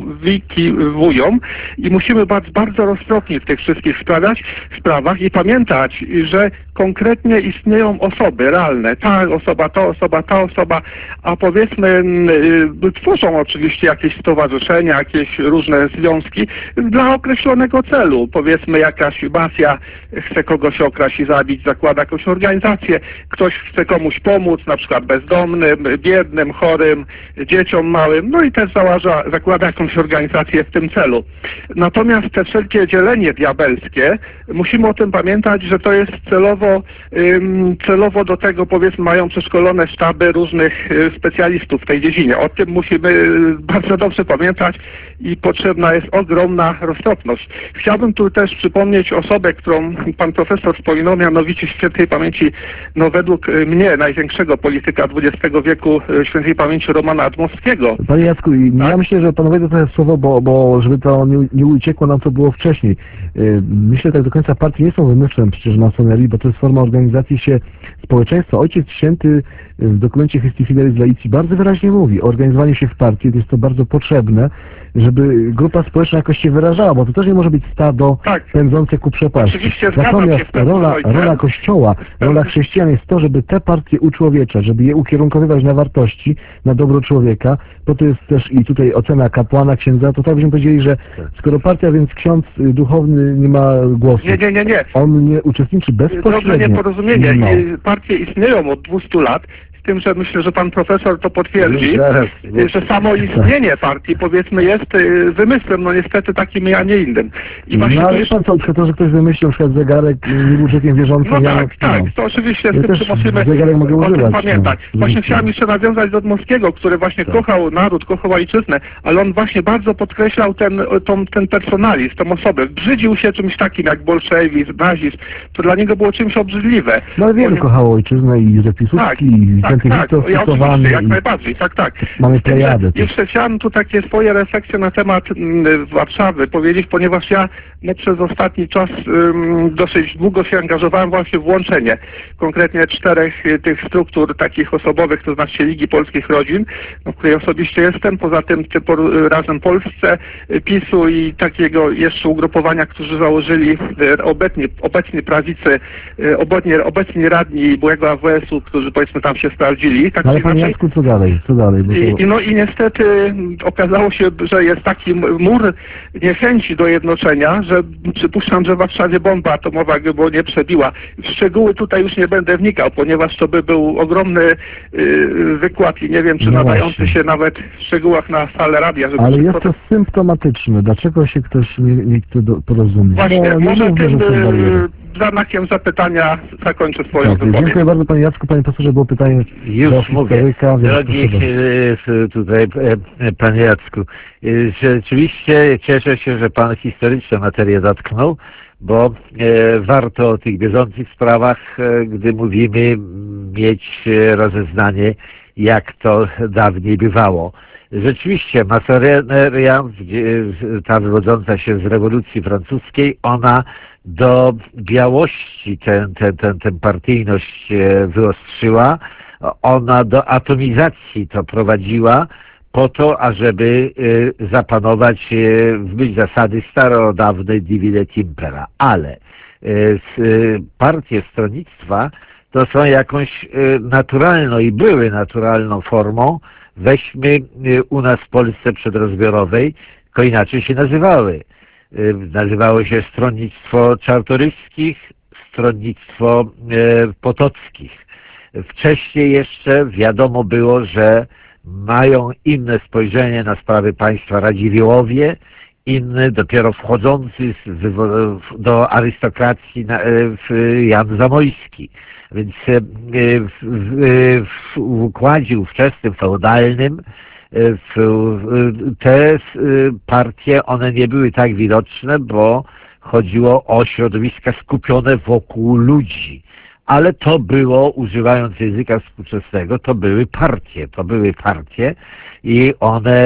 wykiwują i musimy być bardzo roztropni w tych wszystkich sprawach, sprawach i pamiętać, że konkretnie istnieją osoby realne, ta osoba, ta osoba, ta osoba, a powiedzmy y, tworzą oczywiście jakieś stowarzyszenia, jakieś różne związki dla określonego celu. Powiedzmy jakaś mafia chce kogoś okraść i zabić, zakłada jakąś organizację, ktoś chce komuś pomóc, na przykład bezdomnym, biednym, chorym, dzieciom małym, no i też założa, zakłada jakąś organizację w tym celu. Natomiast te wszelkie dzielenie diabelskie, musimy o tym pamiętać, że to jest celowo, ym, celowo do tego, powiedzmy, mają przeszkolone sztaby różnych y, specjalistów w tej dziedzinie. O tym musimy y, bardzo dobrze pamiętać i potrzebna jest ogromna roztropność. Chciałbym tu też przypomnieć osobę, którą pan profesor wspominał, mianowicie świętej pamięci, no według y, mnie największego polityka dwudziestego wieku, y, świętej pamięci Romana Dmowskiego. Panie Jacku, i Tak? ja myślę, że Pan wejdę trochę w słowo, bo, bo żeby to nie, nie uciekło nam, co było wcześniej. Yy, Myślę, że tak do końca partie nie są wymysłem przecież masonerii, bo to jest forma organizacji się społeczeństwa. Ojciec Święty w dokumencie Christi Fidelis Laici bardzo wyraźnie mówi o organizowaniu się w partii, jest to bardzo potrzebne, żeby grupa społeczna jakoś się wyrażała, bo to też nie może być stado Tak. pędzące ku przepaści. Oczywiście zgadzam się Natomiast w pełni z rola, ojcem. rola Kościoła, rola chrześcijan jest jest to, żeby te partie uczłowieczać, żeby je ukierunkowywać na wartości, na dobro człowieka. Po to jest też i tutaj ocena kapłana, księdza. To tak byśmy powiedzieli, że skoro partia, więc ksiądz duchowny nie ma głosu. Nie, nie, nie, nie. On nie uczestniczy bezpośrednio. Drobne nieporozumienie. No. Partie istnieją od dwustu lat. Z tym, że myślę, że pan profesor to potwierdzi, Zaraz, że samo istnienie partii, powiedzmy, jest y, wymysłem, no niestety takim, a nie innym. I właśnie No ale tu wie pan co, to, że ktoś wymyślił na przykład zegarek, nie był człowiekiem wierzącym. No ja, tak, tak, to oczywiście ja z też tym musimy zegarek mogę o tym używać, pamiętać. no. Właśnie chciałem jeszcze nawiązać do Dmowskiego, który właśnie Tak. kochał naród, kochał ojczyznę, ale on właśnie bardzo podkreślał ten, tą, ten personalizm, tę osobę. Brzydził się czymś takim jak bolszewizm, nazizm. To dla niego było czymś obrzydliwe. No ale wielu Ponieważ- kochało ojczyznę i Józef Piłsudski, Tak, i tak, Wincent tak, Witold ja oczywiście, jak i... najbardziej, tak, tak. Mamy Z tym, że plejadę też. Jeszcze chciałem tu takie swoje refleksje na temat mm, Warszawy powiedzieć, ponieważ ja no, przez ostatni czas ym, dosyć długo się angażowałem właśnie w łączenie konkretnie czterech y, tych struktur takich osobowych, to znaczy Ligi Polskich Rodzin, no, w której osobiście jestem, poza tym typu Razem Polsce, y, PiSu i takiego jeszcze ugrupowania, którzy założyli y, obecni, obecni prawicy, y, obecni, obecni radni byłego A W S-u, którzy powiedzmy tam się sprawdzili. Tak No, ale czy panie inaczej. Jacku, co dalej? Co dalej? Bo to... I, i no i niestety okazało się, że jest taki m- mur niechęci do jednoczenia, że przypuszczam, że w Warszawie bomba atomowa go nie przebiła. W szczegóły tutaj już nie będę wnikał, ponieważ to by był ogromny y, wykład i nie wiem, czy No nadający właśnie. się nawet w szczegółach na salę radia. Żeby Ale szybko jest to symptomatyczne. Dlaczego się ktoś nie, nie chce do, porozumieć? Właśnie, no, nie może mówmy, że tym są bariery. y, znakiem zapytania zakończę swoją Tak, wypowiedź. dziękuję bardzo panie Jacku. Panie profesorze, było pytanie do Już mówię, historyka, więc drogi proszę bardzo. e, tutaj e, panie Jacku, e, rzeczywiście cieszę się, że pan historyczne materię dotknął, bo e, warto o tych bieżących sprawach, e, gdy mówimy, mieć e, rozeznanie, jak to dawniej bywało. Rzeczywiście masoneria, gdzie- ta wywodząca się z rewolucji francuskiej, ona do białości tę tę tę tę partyjność e, wyostrzyła, ona do atomizacji to prowadziła po to, ażeby e, zapanować e, w myśl zasady starodawnej divide et impera. Ale e, s- e, partie stronnictwa to są jakąś e, naturalną i były naturalną formą. Weźmy e, u nas w Polsce przedrozbiorowej, tylko inaczej się nazywały. Y, Nazywało się Stronnictwo Czartoryskich, Stronnictwo e, Potockich. Wcześniej jeszcze wiadomo było, że mają inne spojrzenie na sprawy państwa Radziwiłłowie, inny dopiero wchodzący z, wywo- w- do arystokracji na, e, w Jan Zamojski. Więc e, w, w, w układzie ówczesnym, feudalnym, w, w, te s- partie, one nie były tak widoczne, bo chodziło o środowiska skupione wokół ludzi. Ale to było, używając języka współczesnego, to były partie, to były partie i one,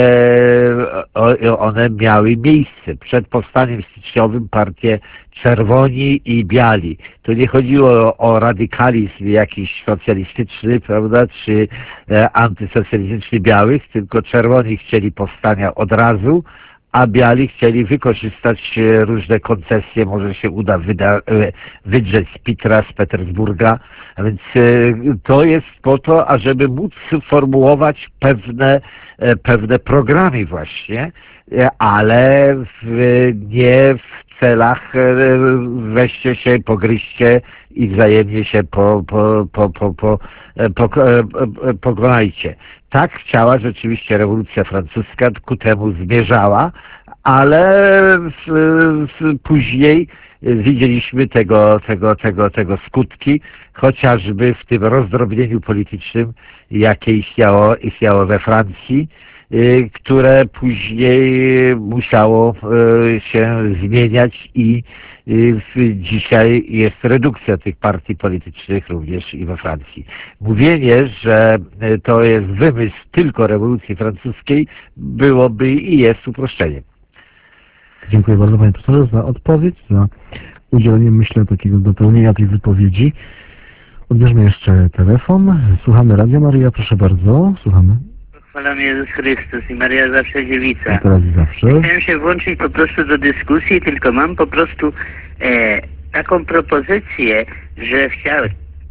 o- one miały miejsce. Przed powstaniem styczniowym partie czerwoni i biali. To nie chodziło o radykalizm jakiś socjalistyczny, prawda, czy e, antysocjalistyczny białych, tylko czerwoni chcieli powstania od razu, a biali chcieli wykorzystać e, różne koncesje, może się uda wyda, e, wydrzeć z Pitra, z Petersburga, a więc e, to jest po to, ażeby móc formułować pewne, e, pewne programy właśnie, e, ale w, nie w celach e, weźcie się, pogryźcie i wzajemnie się po, po, po, po, po, e, po, e, e, pokonajcie. Tak chciała rzeczywiście rewolucja francuska, ku temu zmierzała, ale w, w, później widzieliśmy tego, tego, tego, tego skutki, chociażby w tym rozdrobnieniu politycznym, jakie istniało, istniało we Francji, y, które później musiało y, się zmieniać i y, w- dzisiaj jest redukcja tych partii politycznych również i we Francji. Mówienie, że y, to jest wymysł tylko rewolucji francuskiej, byłoby i jest uproszczeniem. Dziękuję bardzo panie profesorze za odpowiedź, za udzielenie, myślę, takiego dopełnienia tej wypowiedzi. Odbierzmy jeszcze telefon. Słuchamy Radia Maryja, proszę bardzo. Słuchamy. Chwalamy Jezus Chrystus i Maria zawsze dziewica. A teraz i zawsze. Chciałem się włączyć po prostu do dyskusji, tylko mam po prostu e, taką propozycję, że chciałem,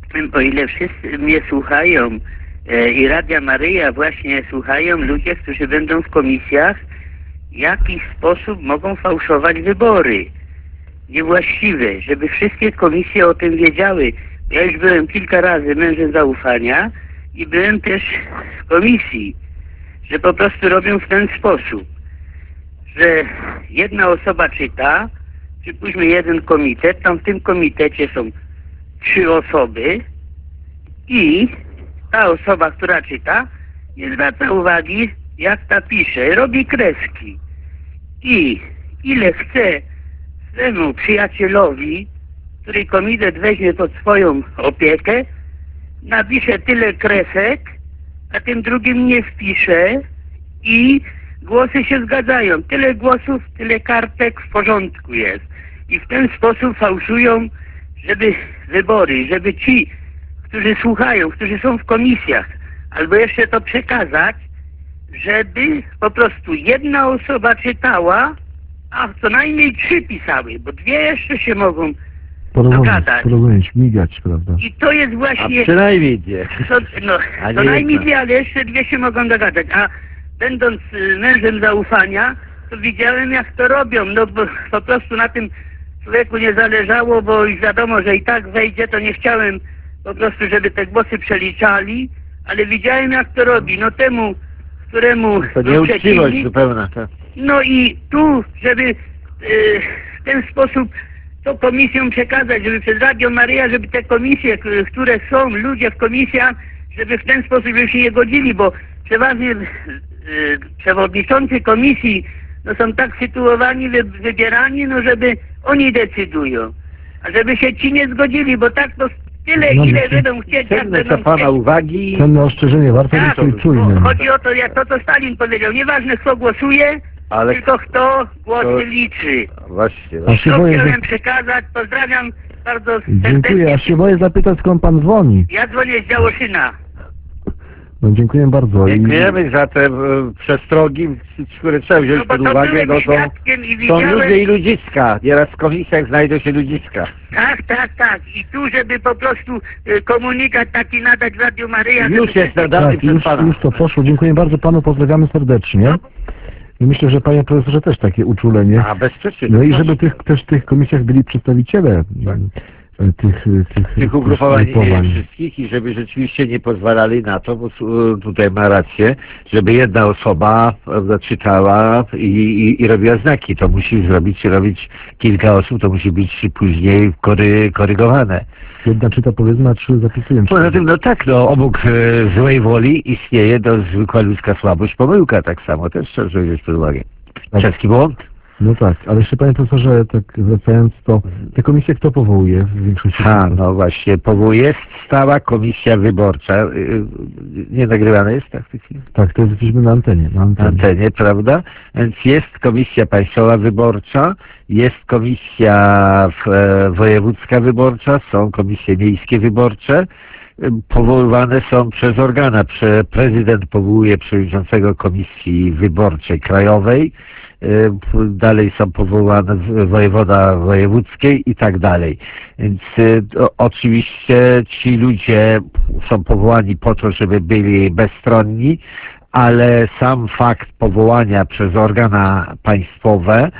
o ile wszyscy mnie słuchają e, i Radia Maryja właśnie słuchają ludzie, którzy będą w komisjach, w jaki sposób mogą fałszować wybory niewłaściwe, żeby wszystkie komisje o tym wiedziały. Ja już byłem kilka razy mężem zaufania i byłem też w komisji, że po prostu robią w ten sposób, że jedna osoba czyta, przypuśćmy jeden komitet, tam w tym komitecie są trzy osoby i ta osoba, która czyta, nie zwraca uwagi, jak ta pisze, robi kreski i ile chce swemu przyjacielowi, który komitet weźmie pod swoją opiekę, napisze tyle kresek, a tym drugim nie wpisze i głosy się zgadzają. Tyle głosów, tyle kartek, w porządku jest. I w ten sposób fałszują, żeby wybory, żeby ci, którzy słuchają, którzy są w komisjach, albo jeszcze to przekazać, żeby po prostu jedna osoba czytała, a co najmniej trzy pisały, bo dwie jeszcze się mogą dogadać. Porozumieć, migać, prawda? I to jest właśnie... A przynajmniej dwie. To, no, co najmniej dwie, ale jeszcze dwie się mogą dogadać. A będąc y, mężem zaufania, to widziałem, jak to robią. No bo po prostu na tym człowieku nie zależało, bo już wiadomo, że i tak wejdzie, to nie chciałem po prostu, żeby te głosy przeliczali, ale widziałem, jak to robi. No temu, któremu... To nieuczciwość zupełna. To. No i tu, żeby y, w ten sposób to komisjom przekazać, żeby przez Radio Maryja, żeby te komisje, które są, ludzie w komisjach, żeby w ten sposób żeby się nie godzili, bo przeważnie y, przewodniczący komisji no, są tak sytuowani, wy, wybierani, no żeby oni decydują. A żeby się ci nie zgodzili, bo tak to tyle, no, ile będą chcieć, jak będą pana chcieć. uwagi. Cenne ostrzeżenie, warto Tak, być czujnym. chodzi o to, jak to, co Stalin powiedział, nieważne kto głosuje, ale tylko kto głosy to... liczy. Właśnie. A się To boję, chciałem że... przekazać, pozdrawiam bardzo Dziękuję, serdecznie. a się boję zapytać, skąd pan dzwoni. Ja dzwonię z Działoszyna. No dziękuję bardzo. Dziękujemy za te e, przestrogi, które trzeba wziąć No bo pod to uwagę. byłem No to świadkiem i są widziałem... ludzie i ludziska. Nieraz w komisjach znajdą się ludziska. Tak, tak, tak. I tu, żeby po prostu y, komunikat taki nadać w Radiu Maryja... Już żeby- jest nadany Tak, przez już, pana. już to poszło. Dziękuję bardzo panu, pozdrawiamy serdecznie. I myślę, że panie profesorze też takie uczulenie. A bezsprzecznie. No i żeby tych, też w tych komisjach byli przedstawiciele tych, tych, tych, tych ugrupowań ugrupowań. wszystkich i żeby rzeczywiście nie pozwalali na to, bo e, tutaj ma rację, żeby jedna osoba prawda, czytała i, i, i robiła znaki. To musi zrobić, robić kilka osób, to musi być później kory, korygowane. Jedna czyta powiedzmy, a trzy zapisują. Poza tym, no tak, no obok e, złej woli istnieje no, zwykła ludzka słabość, pomyłka tak samo, też trzeba wziąć pod uwagę. Czeski błąd. No tak, ale jeszcze panie profesorze, tak wracając, to te komisje kto powołuje w większości? A, no właśnie, powołuje jest stała komisja wyborcza. Nie nagrywane jest, tak? W tej chwili? Tak, to jesteśmy na antenie. Na antenie. antenie, prawda? Więc jest komisja państwowa wyborcza, jest komisja e, wojewódzka wyborcza, są komisje miejskie wyborcze, powoływane są przez organa. Prze, prezydent powołuje przewodniczącego komisji wyborczej krajowej, dalej są powołane wojewoda wojewódzkiej i tak dalej. Więc to, oczywiście ci ludzie są powołani po to, żeby byli bezstronni, ale sam fakt powołania przez organa państwowe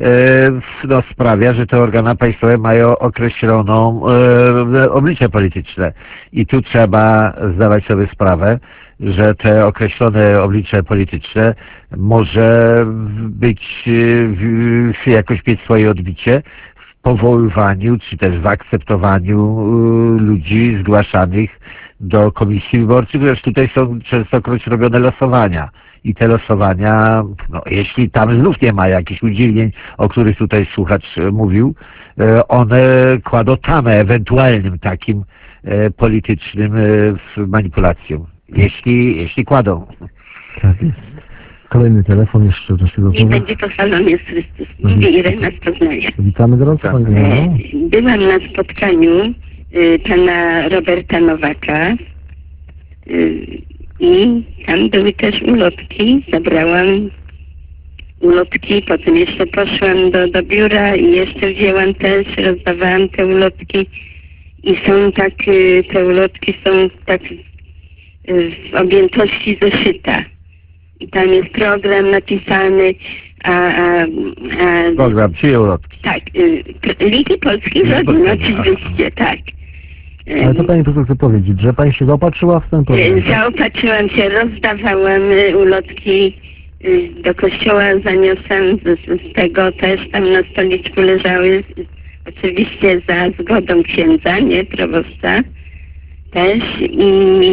no, sprawia, że te organa państwowe mają określoną e, oblicze polityczne. I tu trzeba zdawać sobie sprawę, że te określone oblicze polityczne może być, w, jakoś mieć swoje odbicie w powoływaniu, czy też w akceptowaniu ludzi zgłaszanych do komisji wyborczych, chociaż tutaj są częstokroć robione losowania. I te losowania, no, jeśli tam znów nie ma jakichś udziwnień, o których tutaj słuchacz mówił, one kładą tamę ewentualnym takim politycznym manipulacjom. Jeśli, jeśli kładą. Tak jest. Kolejny telefon jeszcze do się Nie będzie pochwalony jest Chrystus. Mówię Irena z Poznania. Witamy gorąco, Tak. Pani Ireno. Byłam na spotkaniu y, pana Roberta Nowaka y, i tam były też ulotki. Zabrałam ulotki, potem jeszcze poszłam do, do biura i jeszcze wzięłam też, rozdawałam te ulotki i są tak, te ulotki są tak w objętości zeszyta. I tam jest program napisany, a... a, a program, czyje ulotki? Tak, Ligi Polskich Rodzin, oczywiście, tak. Ale to pani profesor chce powiedzieć, że pani się zaopatrzyła w ten program? Zaopatrzyłam się, rozdawałam ulotki do kościoła, zaniosłam z, z tego też, tam na stoliczku leżały, oczywiście za zgodą księdza, nie, proboszcza też, i,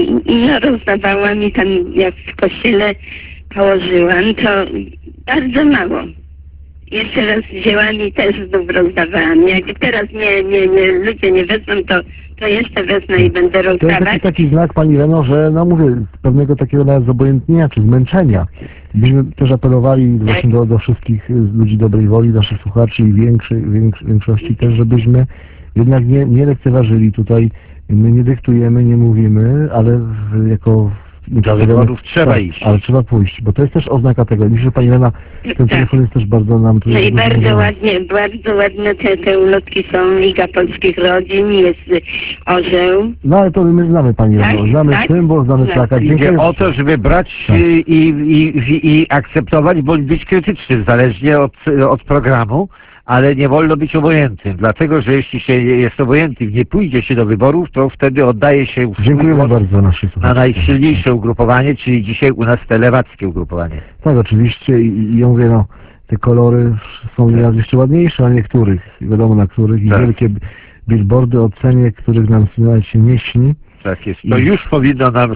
i no rozdawałam i tam jak w kościele położyłam, to bardzo mało. Jeszcze raz wzięłam i też znów rozdawałam. Jak teraz nie, nie, nie, ludzie nie wezmą, to, to jeszcze wezmę i będę rozdawać. To jest taki, taki znak, pani Leno, że no mówię, pewnego takiego nawet zobojętnienia czy zmęczenia. Byśmy też apelowali właśnie do, do wszystkich ludzi dobrej woli, naszych słuchaczy i większej, większej, większości też, żebyśmy jednak nie, nie lekceważyli tutaj. My nie dyktujemy, nie mówimy, ale w, jako... Do wyborów trzeba tak, iść. Ale trzeba pójść, bo to jest też oznaka tego. Myślę, że pani Lena, ten tak. telefon jest też bardzo nam... Tu no i bardzo mówimy. ładnie, bardzo ładne te, te ulotki są, Liga Polskich Rodzin, jest orzeł. No ale to my znamy pani tak, Leno, znamy tak, symbol, znamy tak. plakat. Idzie o to, żeby brać tak. i, i, i akceptować, bądź być krytycznym, zależnie od, od programu. Ale nie wolno być obojętnym, dlatego że jeśli się jest obojętnym, nie pójdzie się do wyborów, to wtedy oddaje się Dziękujemy bardzo naszej na najsilniejsze ugrupowanie, czyli dzisiaj u nas te lewackie ugrupowanie. Tak, oczywiście i, i ja mówię, no, te kolory są nieraz jeszcze ładniejsze na niektórych, wiadomo na których, i tak. wielkie billboardy o cenie, których nam się nie śni. Tak jest, to I... już powinno nam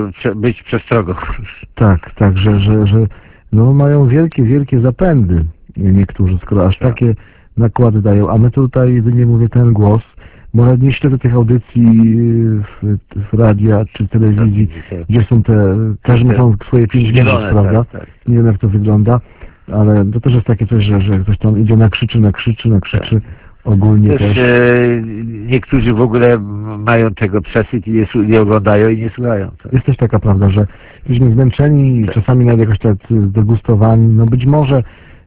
być przestrogą. Tak, tak, że, że, że no, mają wielkie, wielkie zapędy. Niektórzy, skoro aż takie nakłady dają, a my tutaj jedynie mówię ten głos, bo nawet nie śledzę tych audycji w, w radia czy telewizji, gdzie są te, też muszą swoje pięć minut, prawda? Tak, tak. Nie wiem jak to wygląda, ale to też jest takie coś, że, że ktoś tam idzie, nakrzyczy, nakrzyczy, nakrzyczy. Ogólnie też, też. E, niektórzy w ogóle mają tego przesyt i nie, nie oglądają i nie słuchają. Tak? Jest też taka prawda, że jesteśmy zmęczeni, tak. czasami nawet jakoś tak zdegustowani, no być może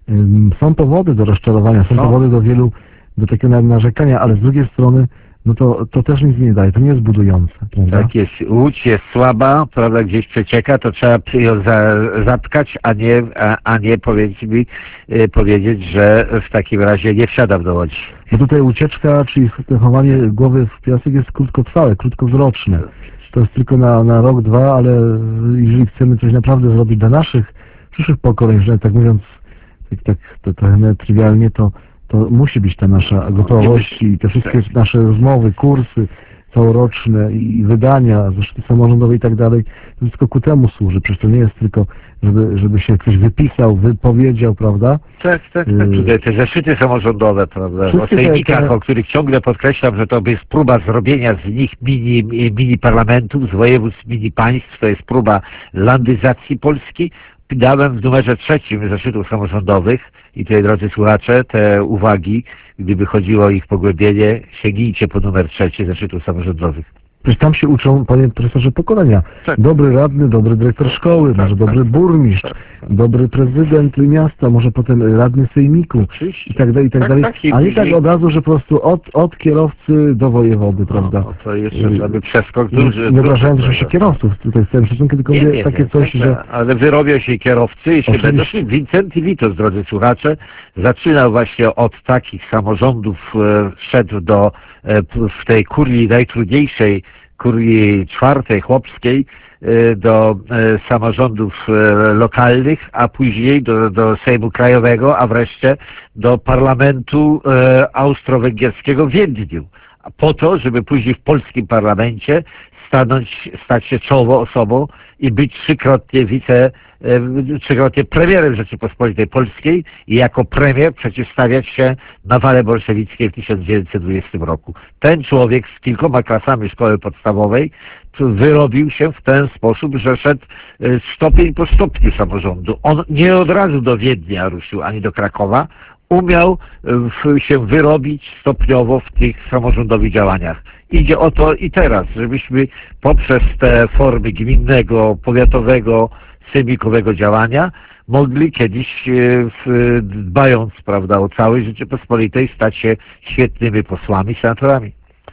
są powody do rozczarowania, są no. powody do wielu, do takiego nawet narzekania, ale z drugiej strony, no to, to też nic nie daje, to nie jest budujące, prawda? Tak jest, łódź jest słaba, prawda, gdzieś przecieka, to trzeba ją za, zatkać, a nie, a, a nie powiedzieć mi, y, powiedzieć, że w takim razie nie wsiadam do łodzi. Bo tutaj ucieczka, czyli chowanie głowy w piasek jest krótkotrwałe, krótkowzroczne. To jest tylko na, na rok, dwa, ale jeżeli chcemy coś naprawdę zrobić dla naszych przyszłych pokoleń, że tak mówiąc, tak, tak to trochę trywialnie, to, to musi być ta nasza gotowość i te wszystkie nasze rozmowy, kursy całoroczne i wydania, zresztą samorządowe i tak dalej, to wszystko ku temu służy. Przecież to nie jest tylko, żeby, żeby się ktoś wypisał, wypowiedział, prawda? Tak, tak, tak. Tutaj te zeszyty samorządowe, prawda? O sejmikach, o których ciągle podkreślam, że to jest próba zrobienia z nich mini, mini parlamentów, z województw mini państw, to jest próba landyzacji Polski. Dałem w numerze trzecim zeszytów samorządowych i tutaj, drodzy słuchacze, te uwagi, gdyby chodziło o ich pogłębienie, sięgnijcie po numer trzeci zeszytów samorządowych. Przecież tam się uczą, panie profesorze, pokolenia. Tak. Dobry radny, dobry dyrektor szkoły, tak, może tak, dobry burmistrz, tak, tak. dobry prezydent miasta, może potem radny sejmiku i tak dalej, i tak, tak dalej. Tak, a nie tak od razu, że po prostu od, od kierowcy do wojewody, prawda? No, to jeszcze żeby przeskok duży. Nie obrażając oczywiście kierowców tutaj z całym szacunkiem, tylko nie, nie, takie nie, coś, że... Ale wyrobią się kierowcy i się będą... Wincenty Witos, drodzy słuchacze, zaczynał właśnie od takich samorządów, e, szedł do e, w tej kurii najtrudniejszej, kurii czwartej, chłopskiej, do samorządów lokalnych, a później do, do Sejmu Krajowego, a wreszcie do Parlamentu Austro-Węgierskiego w Wiedniu. Po to, żeby później w polskim parlamencie stanąć, stać się czołową osobą i być trzykrotnie wice, trzykrotnie premierem Rzeczypospolitej Polskiej i jako premier przeciwstawiać się nawale bolszewickiej w tysiąc dziewięćset dwudziestym roku. Ten człowiek z kilkoma klasami szkoły podstawowej wyrobił się w ten sposób, że szedł stopień po stopniu samorządu. On nie od razu do Wiednia ruszył, ani do Krakowa, umiał się wyrobić stopniowo w tych samorządowych działaniach. Idzie o to i teraz, żebyśmy poprzez te formy gminnego, powiatowego, sejmikowego działania mogli kiedyś, dbając, prawda, o całej Rzeczypospolitej, stać się świetnymi posłami, senatorami.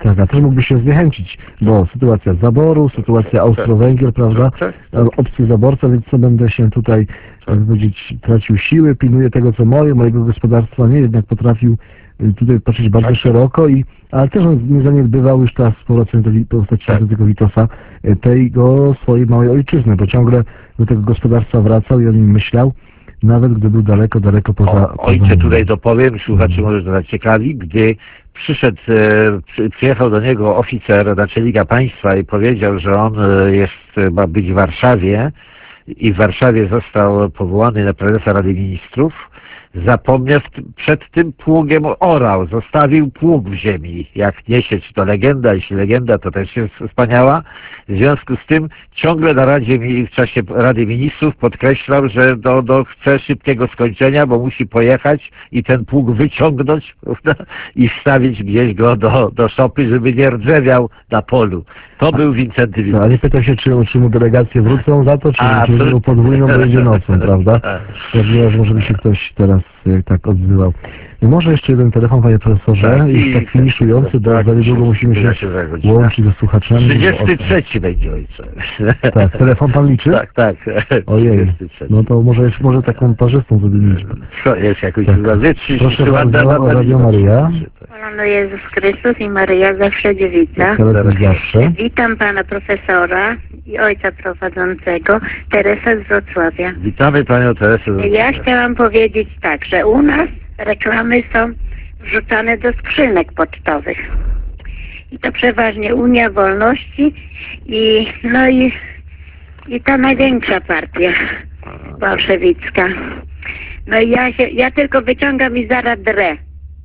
Tak, a też mógłby się zniechęcić, bo sytuacja zaboru, sytuacja Austro-Węgier, prawda, obcy zaborca, więc co będę się tutaj, jak powiedzieć, tracił siły, pilnuję tego, co moje, mojego gospodarstwa nie, jednak potrafił tutaj patrzeć bardzo tak. szeroko, i, ale też on nie zaniedbywał już teraz z powrotem do postaci tak. tego Witosa tego swojej małej ojczyzny, bo ciągle do tego gospodarstwa wracał i o nim myślał, nawet gdy był daleko, daleko poza... O, ojcze, poza tutaj dopowiem, słuchaczy hmm. może to zaciekawi, gdy przyszedł, e, przyjechał do niego oficer naczelnika państwa i powiedział, że on jest, ma być w Warszawie i w Warszawie został powołany na prezesa Rady Ministrów, zapomniał, przed tym pługiem orał, zostawił pług w ziemi. Jak niesie, czy to legenda, jeśli legenda, to też jest wspaniała. W związku z tym ciągle na Radzie, w czasie Rady Ministrów podkreślał, że do, do chce szybkiego skończenia, bo musi pojechać i ten pług wyciągnąć, prawda, i wstawić gdzieś go do, do szopy, żeby nie rdzewiał na polu. To był Wincenty Witos. A nie pyta się, czy, czy mu delegacje wrócą za to, czy, A, czy to... podwójną będzie nocą, prawda? Ja że może by się ktoś teraz tak odzywał. I może jeszcze jeden telefon, panie profesorze, tak, już tak finiszujący, bo tak, za niedługo musimy się łączyć ze słuchaczami. trzydziesty trzeci będzie, ojcze. Tak, telefon pan liczy? Tak, tak. Ojej, no to może jest, może taką parzystą zrobimy liczbę. Co jest jakoś tak. chyba Proszę bardzo, Radio Maryja. Pana Jezus Chrystus i Maryja zawsze dziewica. Zawsze. Witam pana profesora i ojca prowadzącego, Teresę z Wrocławia. Witamy panią Teresę z Wrocławia. Ja chciałam powiedzieć tak, że u nas reklamy są wrzucane do skrzynek pocztowych. I to przeważnie Unia Wolności i no i, i ta największa partia bolszewicka. No i ja się, ja tylko wyciągam i zaraz drę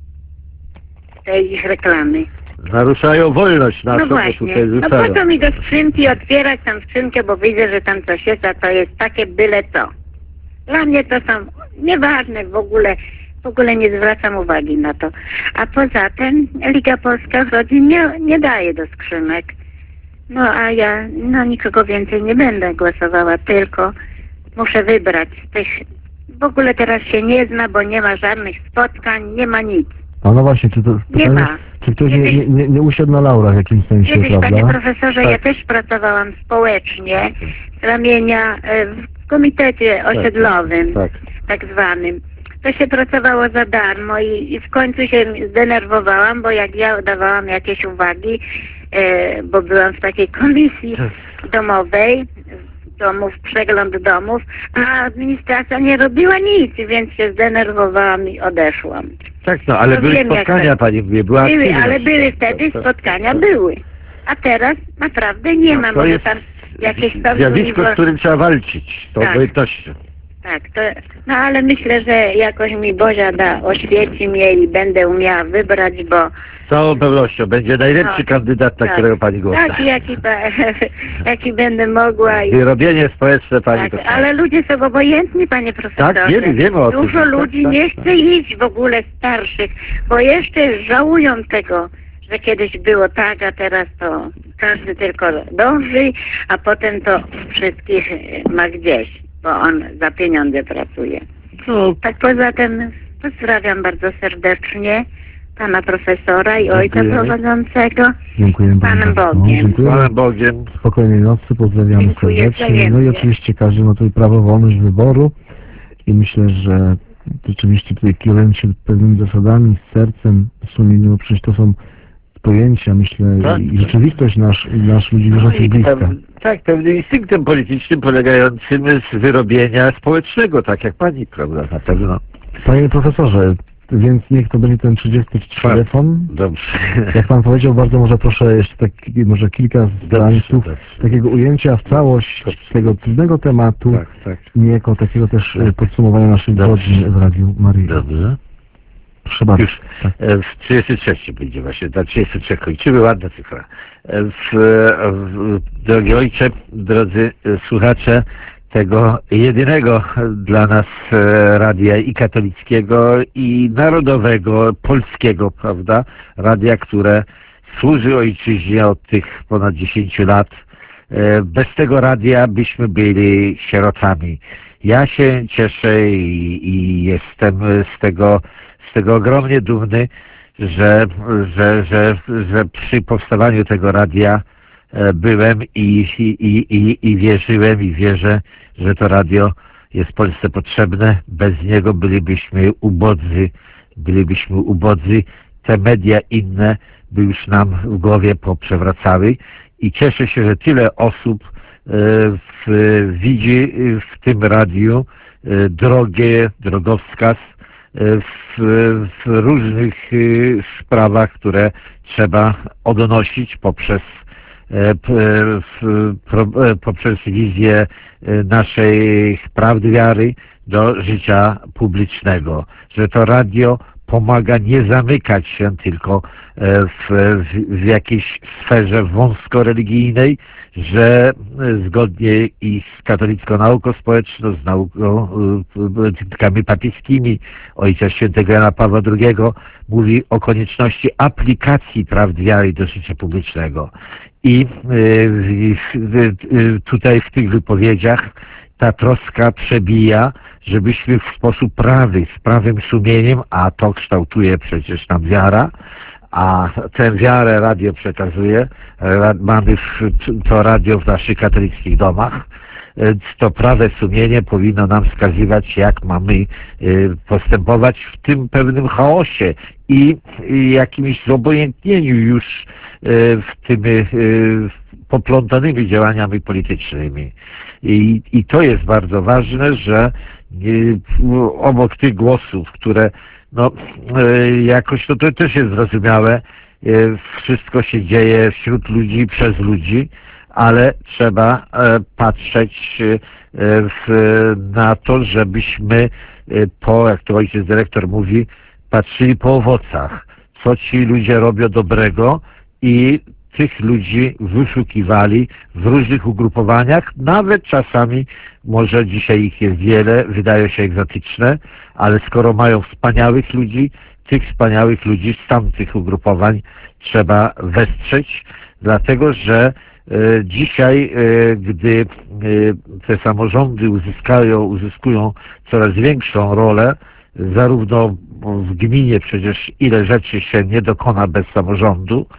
tej ich reklamy. Naruszają wolność naszą. No właśnie, no po co mi do skrzynki otwierać tam skrzynkę, bo widzę, że tam coś jest, a to jest takie byle co. Dla mnie to są nieważne w ogóle, w ogóle nie zwracam uwagi na to. A poza tym Liga Polska Rodzin nie, nie daje do skrzynek. No a ja no nikogo więcej nie będę głosowała, tylko muszę wybrać z tych. W ogóle teraz się nie zna, bo nie ma żadnych spotkań, nie ma nic. A no właśnie, czy to nie ma. Czy ktoś nie, nie, nie, nie usiadł na laurach w jakimś sensie, Kiedyś, prawda? panie profesorze, tak. Ja też pracowałam społecznie z ramienia w komitecie osiedlowym, tak, tak. tak zwanym. To się pracowało za darmo i, i w końcu się zdenerwowałam, bo jak ja dawałam jakieś uwagi, e, bo byłam w takiej komisji domowej, domów, przegląd domów, a administracja nie robiła nic, więc się zdenerwowałam i odeszłam. Tak, no, ale to były wiem, spotkania, pani mówi, była były, aktywność. ale były wtedy, spotkania były. A teraz naprawdę nie no, ma, to może jest tam jakieś tam... zjawisko, z którym trzeba walczyć, tą obojętnością. Tak, to, no ale myślę, że jakoś mi Bozia da, oświeci mnie i będę umiała wybrać, bo... Z całą pewnością, będzie najlepszy no, kandydat, na tak, którego pani głosi. Tak, jaki, jaki będę mogła. I... Wyrobienie społeczne pani tak, ale ludzie są obojętni, panie profesorze. Tak, wiemy, wiemy o tym. Dużo ludzi tak, nie tak, chce iść w ogóle starszych, bo jeszcze żałują tego, że kiedyś było tak, a teraz to każdy tylko dąży, a potem to wszystkich ma gdzieś, bo on za pieniądze pracuje. No. Tak poza tym pozdrawiam bardzo serdecznie pana profesora i ojca prowadzącego. Dziękuję Panem Bogiem. No, Panem Bogiem. Spokojnej nocy, pozdrawiamy dziękuję serdecznie. No i oczywiście każdy ma tutaj prawo wolność wyboru i myślę, że rzeczywiście tutaj kierując się pewnymi zasadami, z sercem, z sumieniem, przecież to są pojęcia, myślę, tak, i rzeczywistość nasz, nasz ludzi wierzących no bliska. Pew, tak, pewnym instynktem politycznym polegającym z wyrobienia społecznego, tak jak pani, prawda, na pewno. Panie profesorze, więc niech to będzie ten trzydziesty trzeci telefon. Dobrze. Jak pan powiedział, bardzo może proszę jeszcze tak, może kilka zdań słów takiego ujęcia w całość dobrze. Tego trudnego tematu, tak, tak. Niejako takiego też tak. podsumowania naszych godzin w Radiu Maryja. Dobrze. Proszę bardzo. Już tak. W trzydziestym trzecim będzie właśnie, na trzydziestym trzecim kończymy, ładna cyfra. W, w, drogi ojcze, drodzy słuchacze tego jedynego dla nas radia i katolickiego, i narodowego, polskiego, prawda, radia, które służy ojczyźnie od tych ponad dziesięciu lat. Bez tego radia byśmy byli sierotami. Ja się cieszę i, i jestem z tego, z tego ogromnie dumny, że, że, że, że przy powstawaniu tego radia byłem i, i, i, i wierzyłem i wierzę, że to radio jest Polsce potrzebne. Bez niego bylibyśmy ubodzy, bylibyśmy ubodzy. Te media inne by już nam w głowie poprzewracały i cieszę się, że tyle osób w, widzi w tym radiu drogę, drogowskaz w, w różnych sprawach, które trzeba odnosić poprzez poprzez wizję naszej prawdy wiary do życia publicznego, że to radio pomaga nie zamykać się tylko w, w, w jakiejś sferze wąsko-religijnej, że zgodnie i z katolicką nauką społeczną, z naukami papieskimi, Ojca Świętego Jana Pawła drugiego mówi o konieczności aplikacji prawd wiary do życia publicznego. I tutaj w tych wypowiedziach ta troska przebija, żebyśmy w sposób prawy, z prawym sumieniem, a to kształtuje przecież nam wiara, a tę wiarę radio przekazuje, mamy to radio w naszych katolickich domach, to prawe sumienie powinno nam wskazywać, jak mamy postępować w tym pewnym chaosie i jakimś zobojętnieniu już w tymi poplątanymi działaniami politycznymi. I, i to jest bardzo ważne, że obok tych głosów, które no jakoś, no to też jest zrozumiałe, wszystko się dzieje wśród ludzi, przez ludzi, ale trzeba patrzeć na to, żebyśmy po, jak to ojciec dyrektor mówi, patrzyli po owocach, co ci ludzie robią dobrego i tych ludzi wyszukiwali w różnych ugrupowaniach, nawet czasami, może dzisiaj ich jest wiele, wydają się egzotyczne, ale skoro mają wspaniałych ludzi, tych wspaniałych ludzi z tamtych ugrupowań trzeba wesprzeć, dlatego że e, dzisiaj, e, gdy e, te samorządy uzyskają, uzyskują coraz większą rolę, zarówno w gminie przecież ile rzeczy się nie dokona bez samorządu,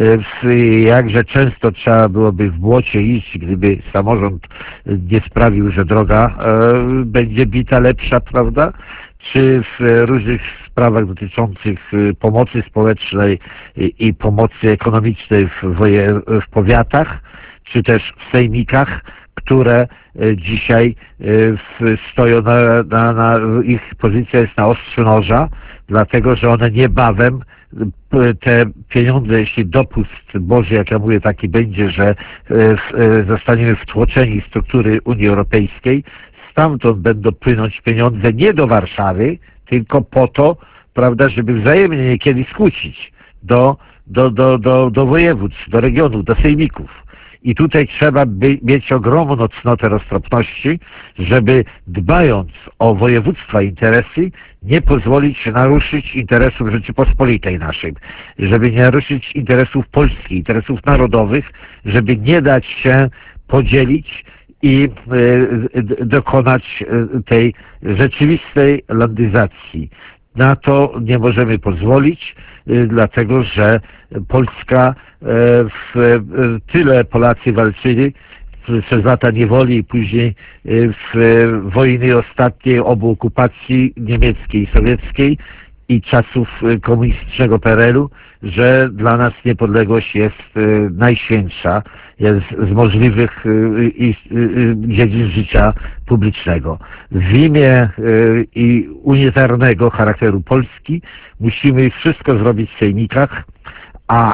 jakże często trzeba byłoby w błocie iść, gdyby samorząd nie sprawił, że droga będzie bita lepsza, prawda? Czy w różnych sprawach dotyczących pomocy społecznej i pomocy ekonomicznej w, woje, w powiatach, czy też w sejmikach, które dzisiaj stoją na, na, na, ich pozycja jest na ostrzu noża, dlatego że one niebawem te pieniądze, jeśli dopust Boży, jak ja mówię, taki będzie, że zostaniemy wtłoczeni w struktury Unii Europejskiej, stamtąd będą płynąć pieniądze nie do Warszawy, tylko po to, prawda, żeby wzajemnie niekiedy skłócić do, do, do, do, do województw, do regionów, do sejmików. I tutaj trzeba by mieć ogromną cnotę roztropności, żeby dbając o województwa interesy, nie pozwolić naruszyć interesów Rzeczypospolitej naszej, żeby nie naruszyć interesów Polski, interesów narodowych, żeby nie dać się podzielić i y, dokonać y, tej rzeczywistej landyzacji. Na to nie możemy pozwolić, y, dlatego że Polska, y, w, y, tyle Polacy walczyli przez lata niewoli i później y, w y, wojny ostatniej obu okupacji niemieckiej i sowieckiej i czasów y, komunistycznego P R L-u, że dla nas niepodległość jest y, najświętsza, jest z możliwych y, y, y, dziedzin życia publicznego. W imię y, i unitarnego charakteru Polski musimy wszystko zrobić w sejmikach, a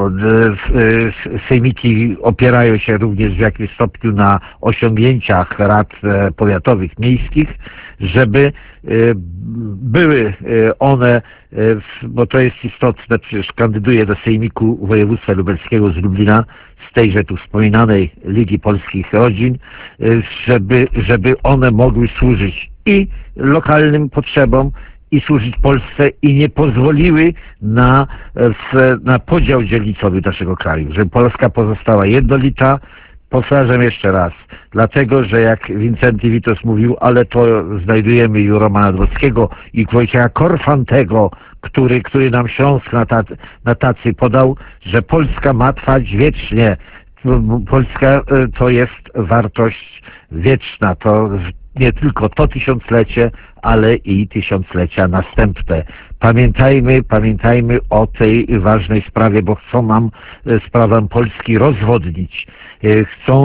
sejmiki opierają się również w jakimś stopniu na osiągnięciach rad powiatowych, miejskich, żeby były one, bo to jest istotne, przecież kandyduję do Sejmiku Województwa Lubelskiego z Lublina, z tejże tu wspominanej Ligi Polskich Rodzin, żeby, żeby one mogły służyć i lokalnym potrzebom, i służyć Polsce i nie pozwoliły na, w, na podział dzielnicowy naszego kraju, żeby Polska pozostała jednolita, Powtarzam jeszcze raz, dlatego, że jak Wincenty Witos mówił, ale to znajdujemy i u Romana Dmowskiego i Wojciecha Korfantego, który, który nam Śląsk na, ta, na tacy podał, że Polska ma trwać wiecznie. Polska to jest wartość wieczna, to nie tylko to tysiąclecie, ale i tysiąclecia następne. Pamiętajmy, pamiętajmy o tej ważnej sprawie, bo chcą nam sprawę Polski rozwodnić. Chcą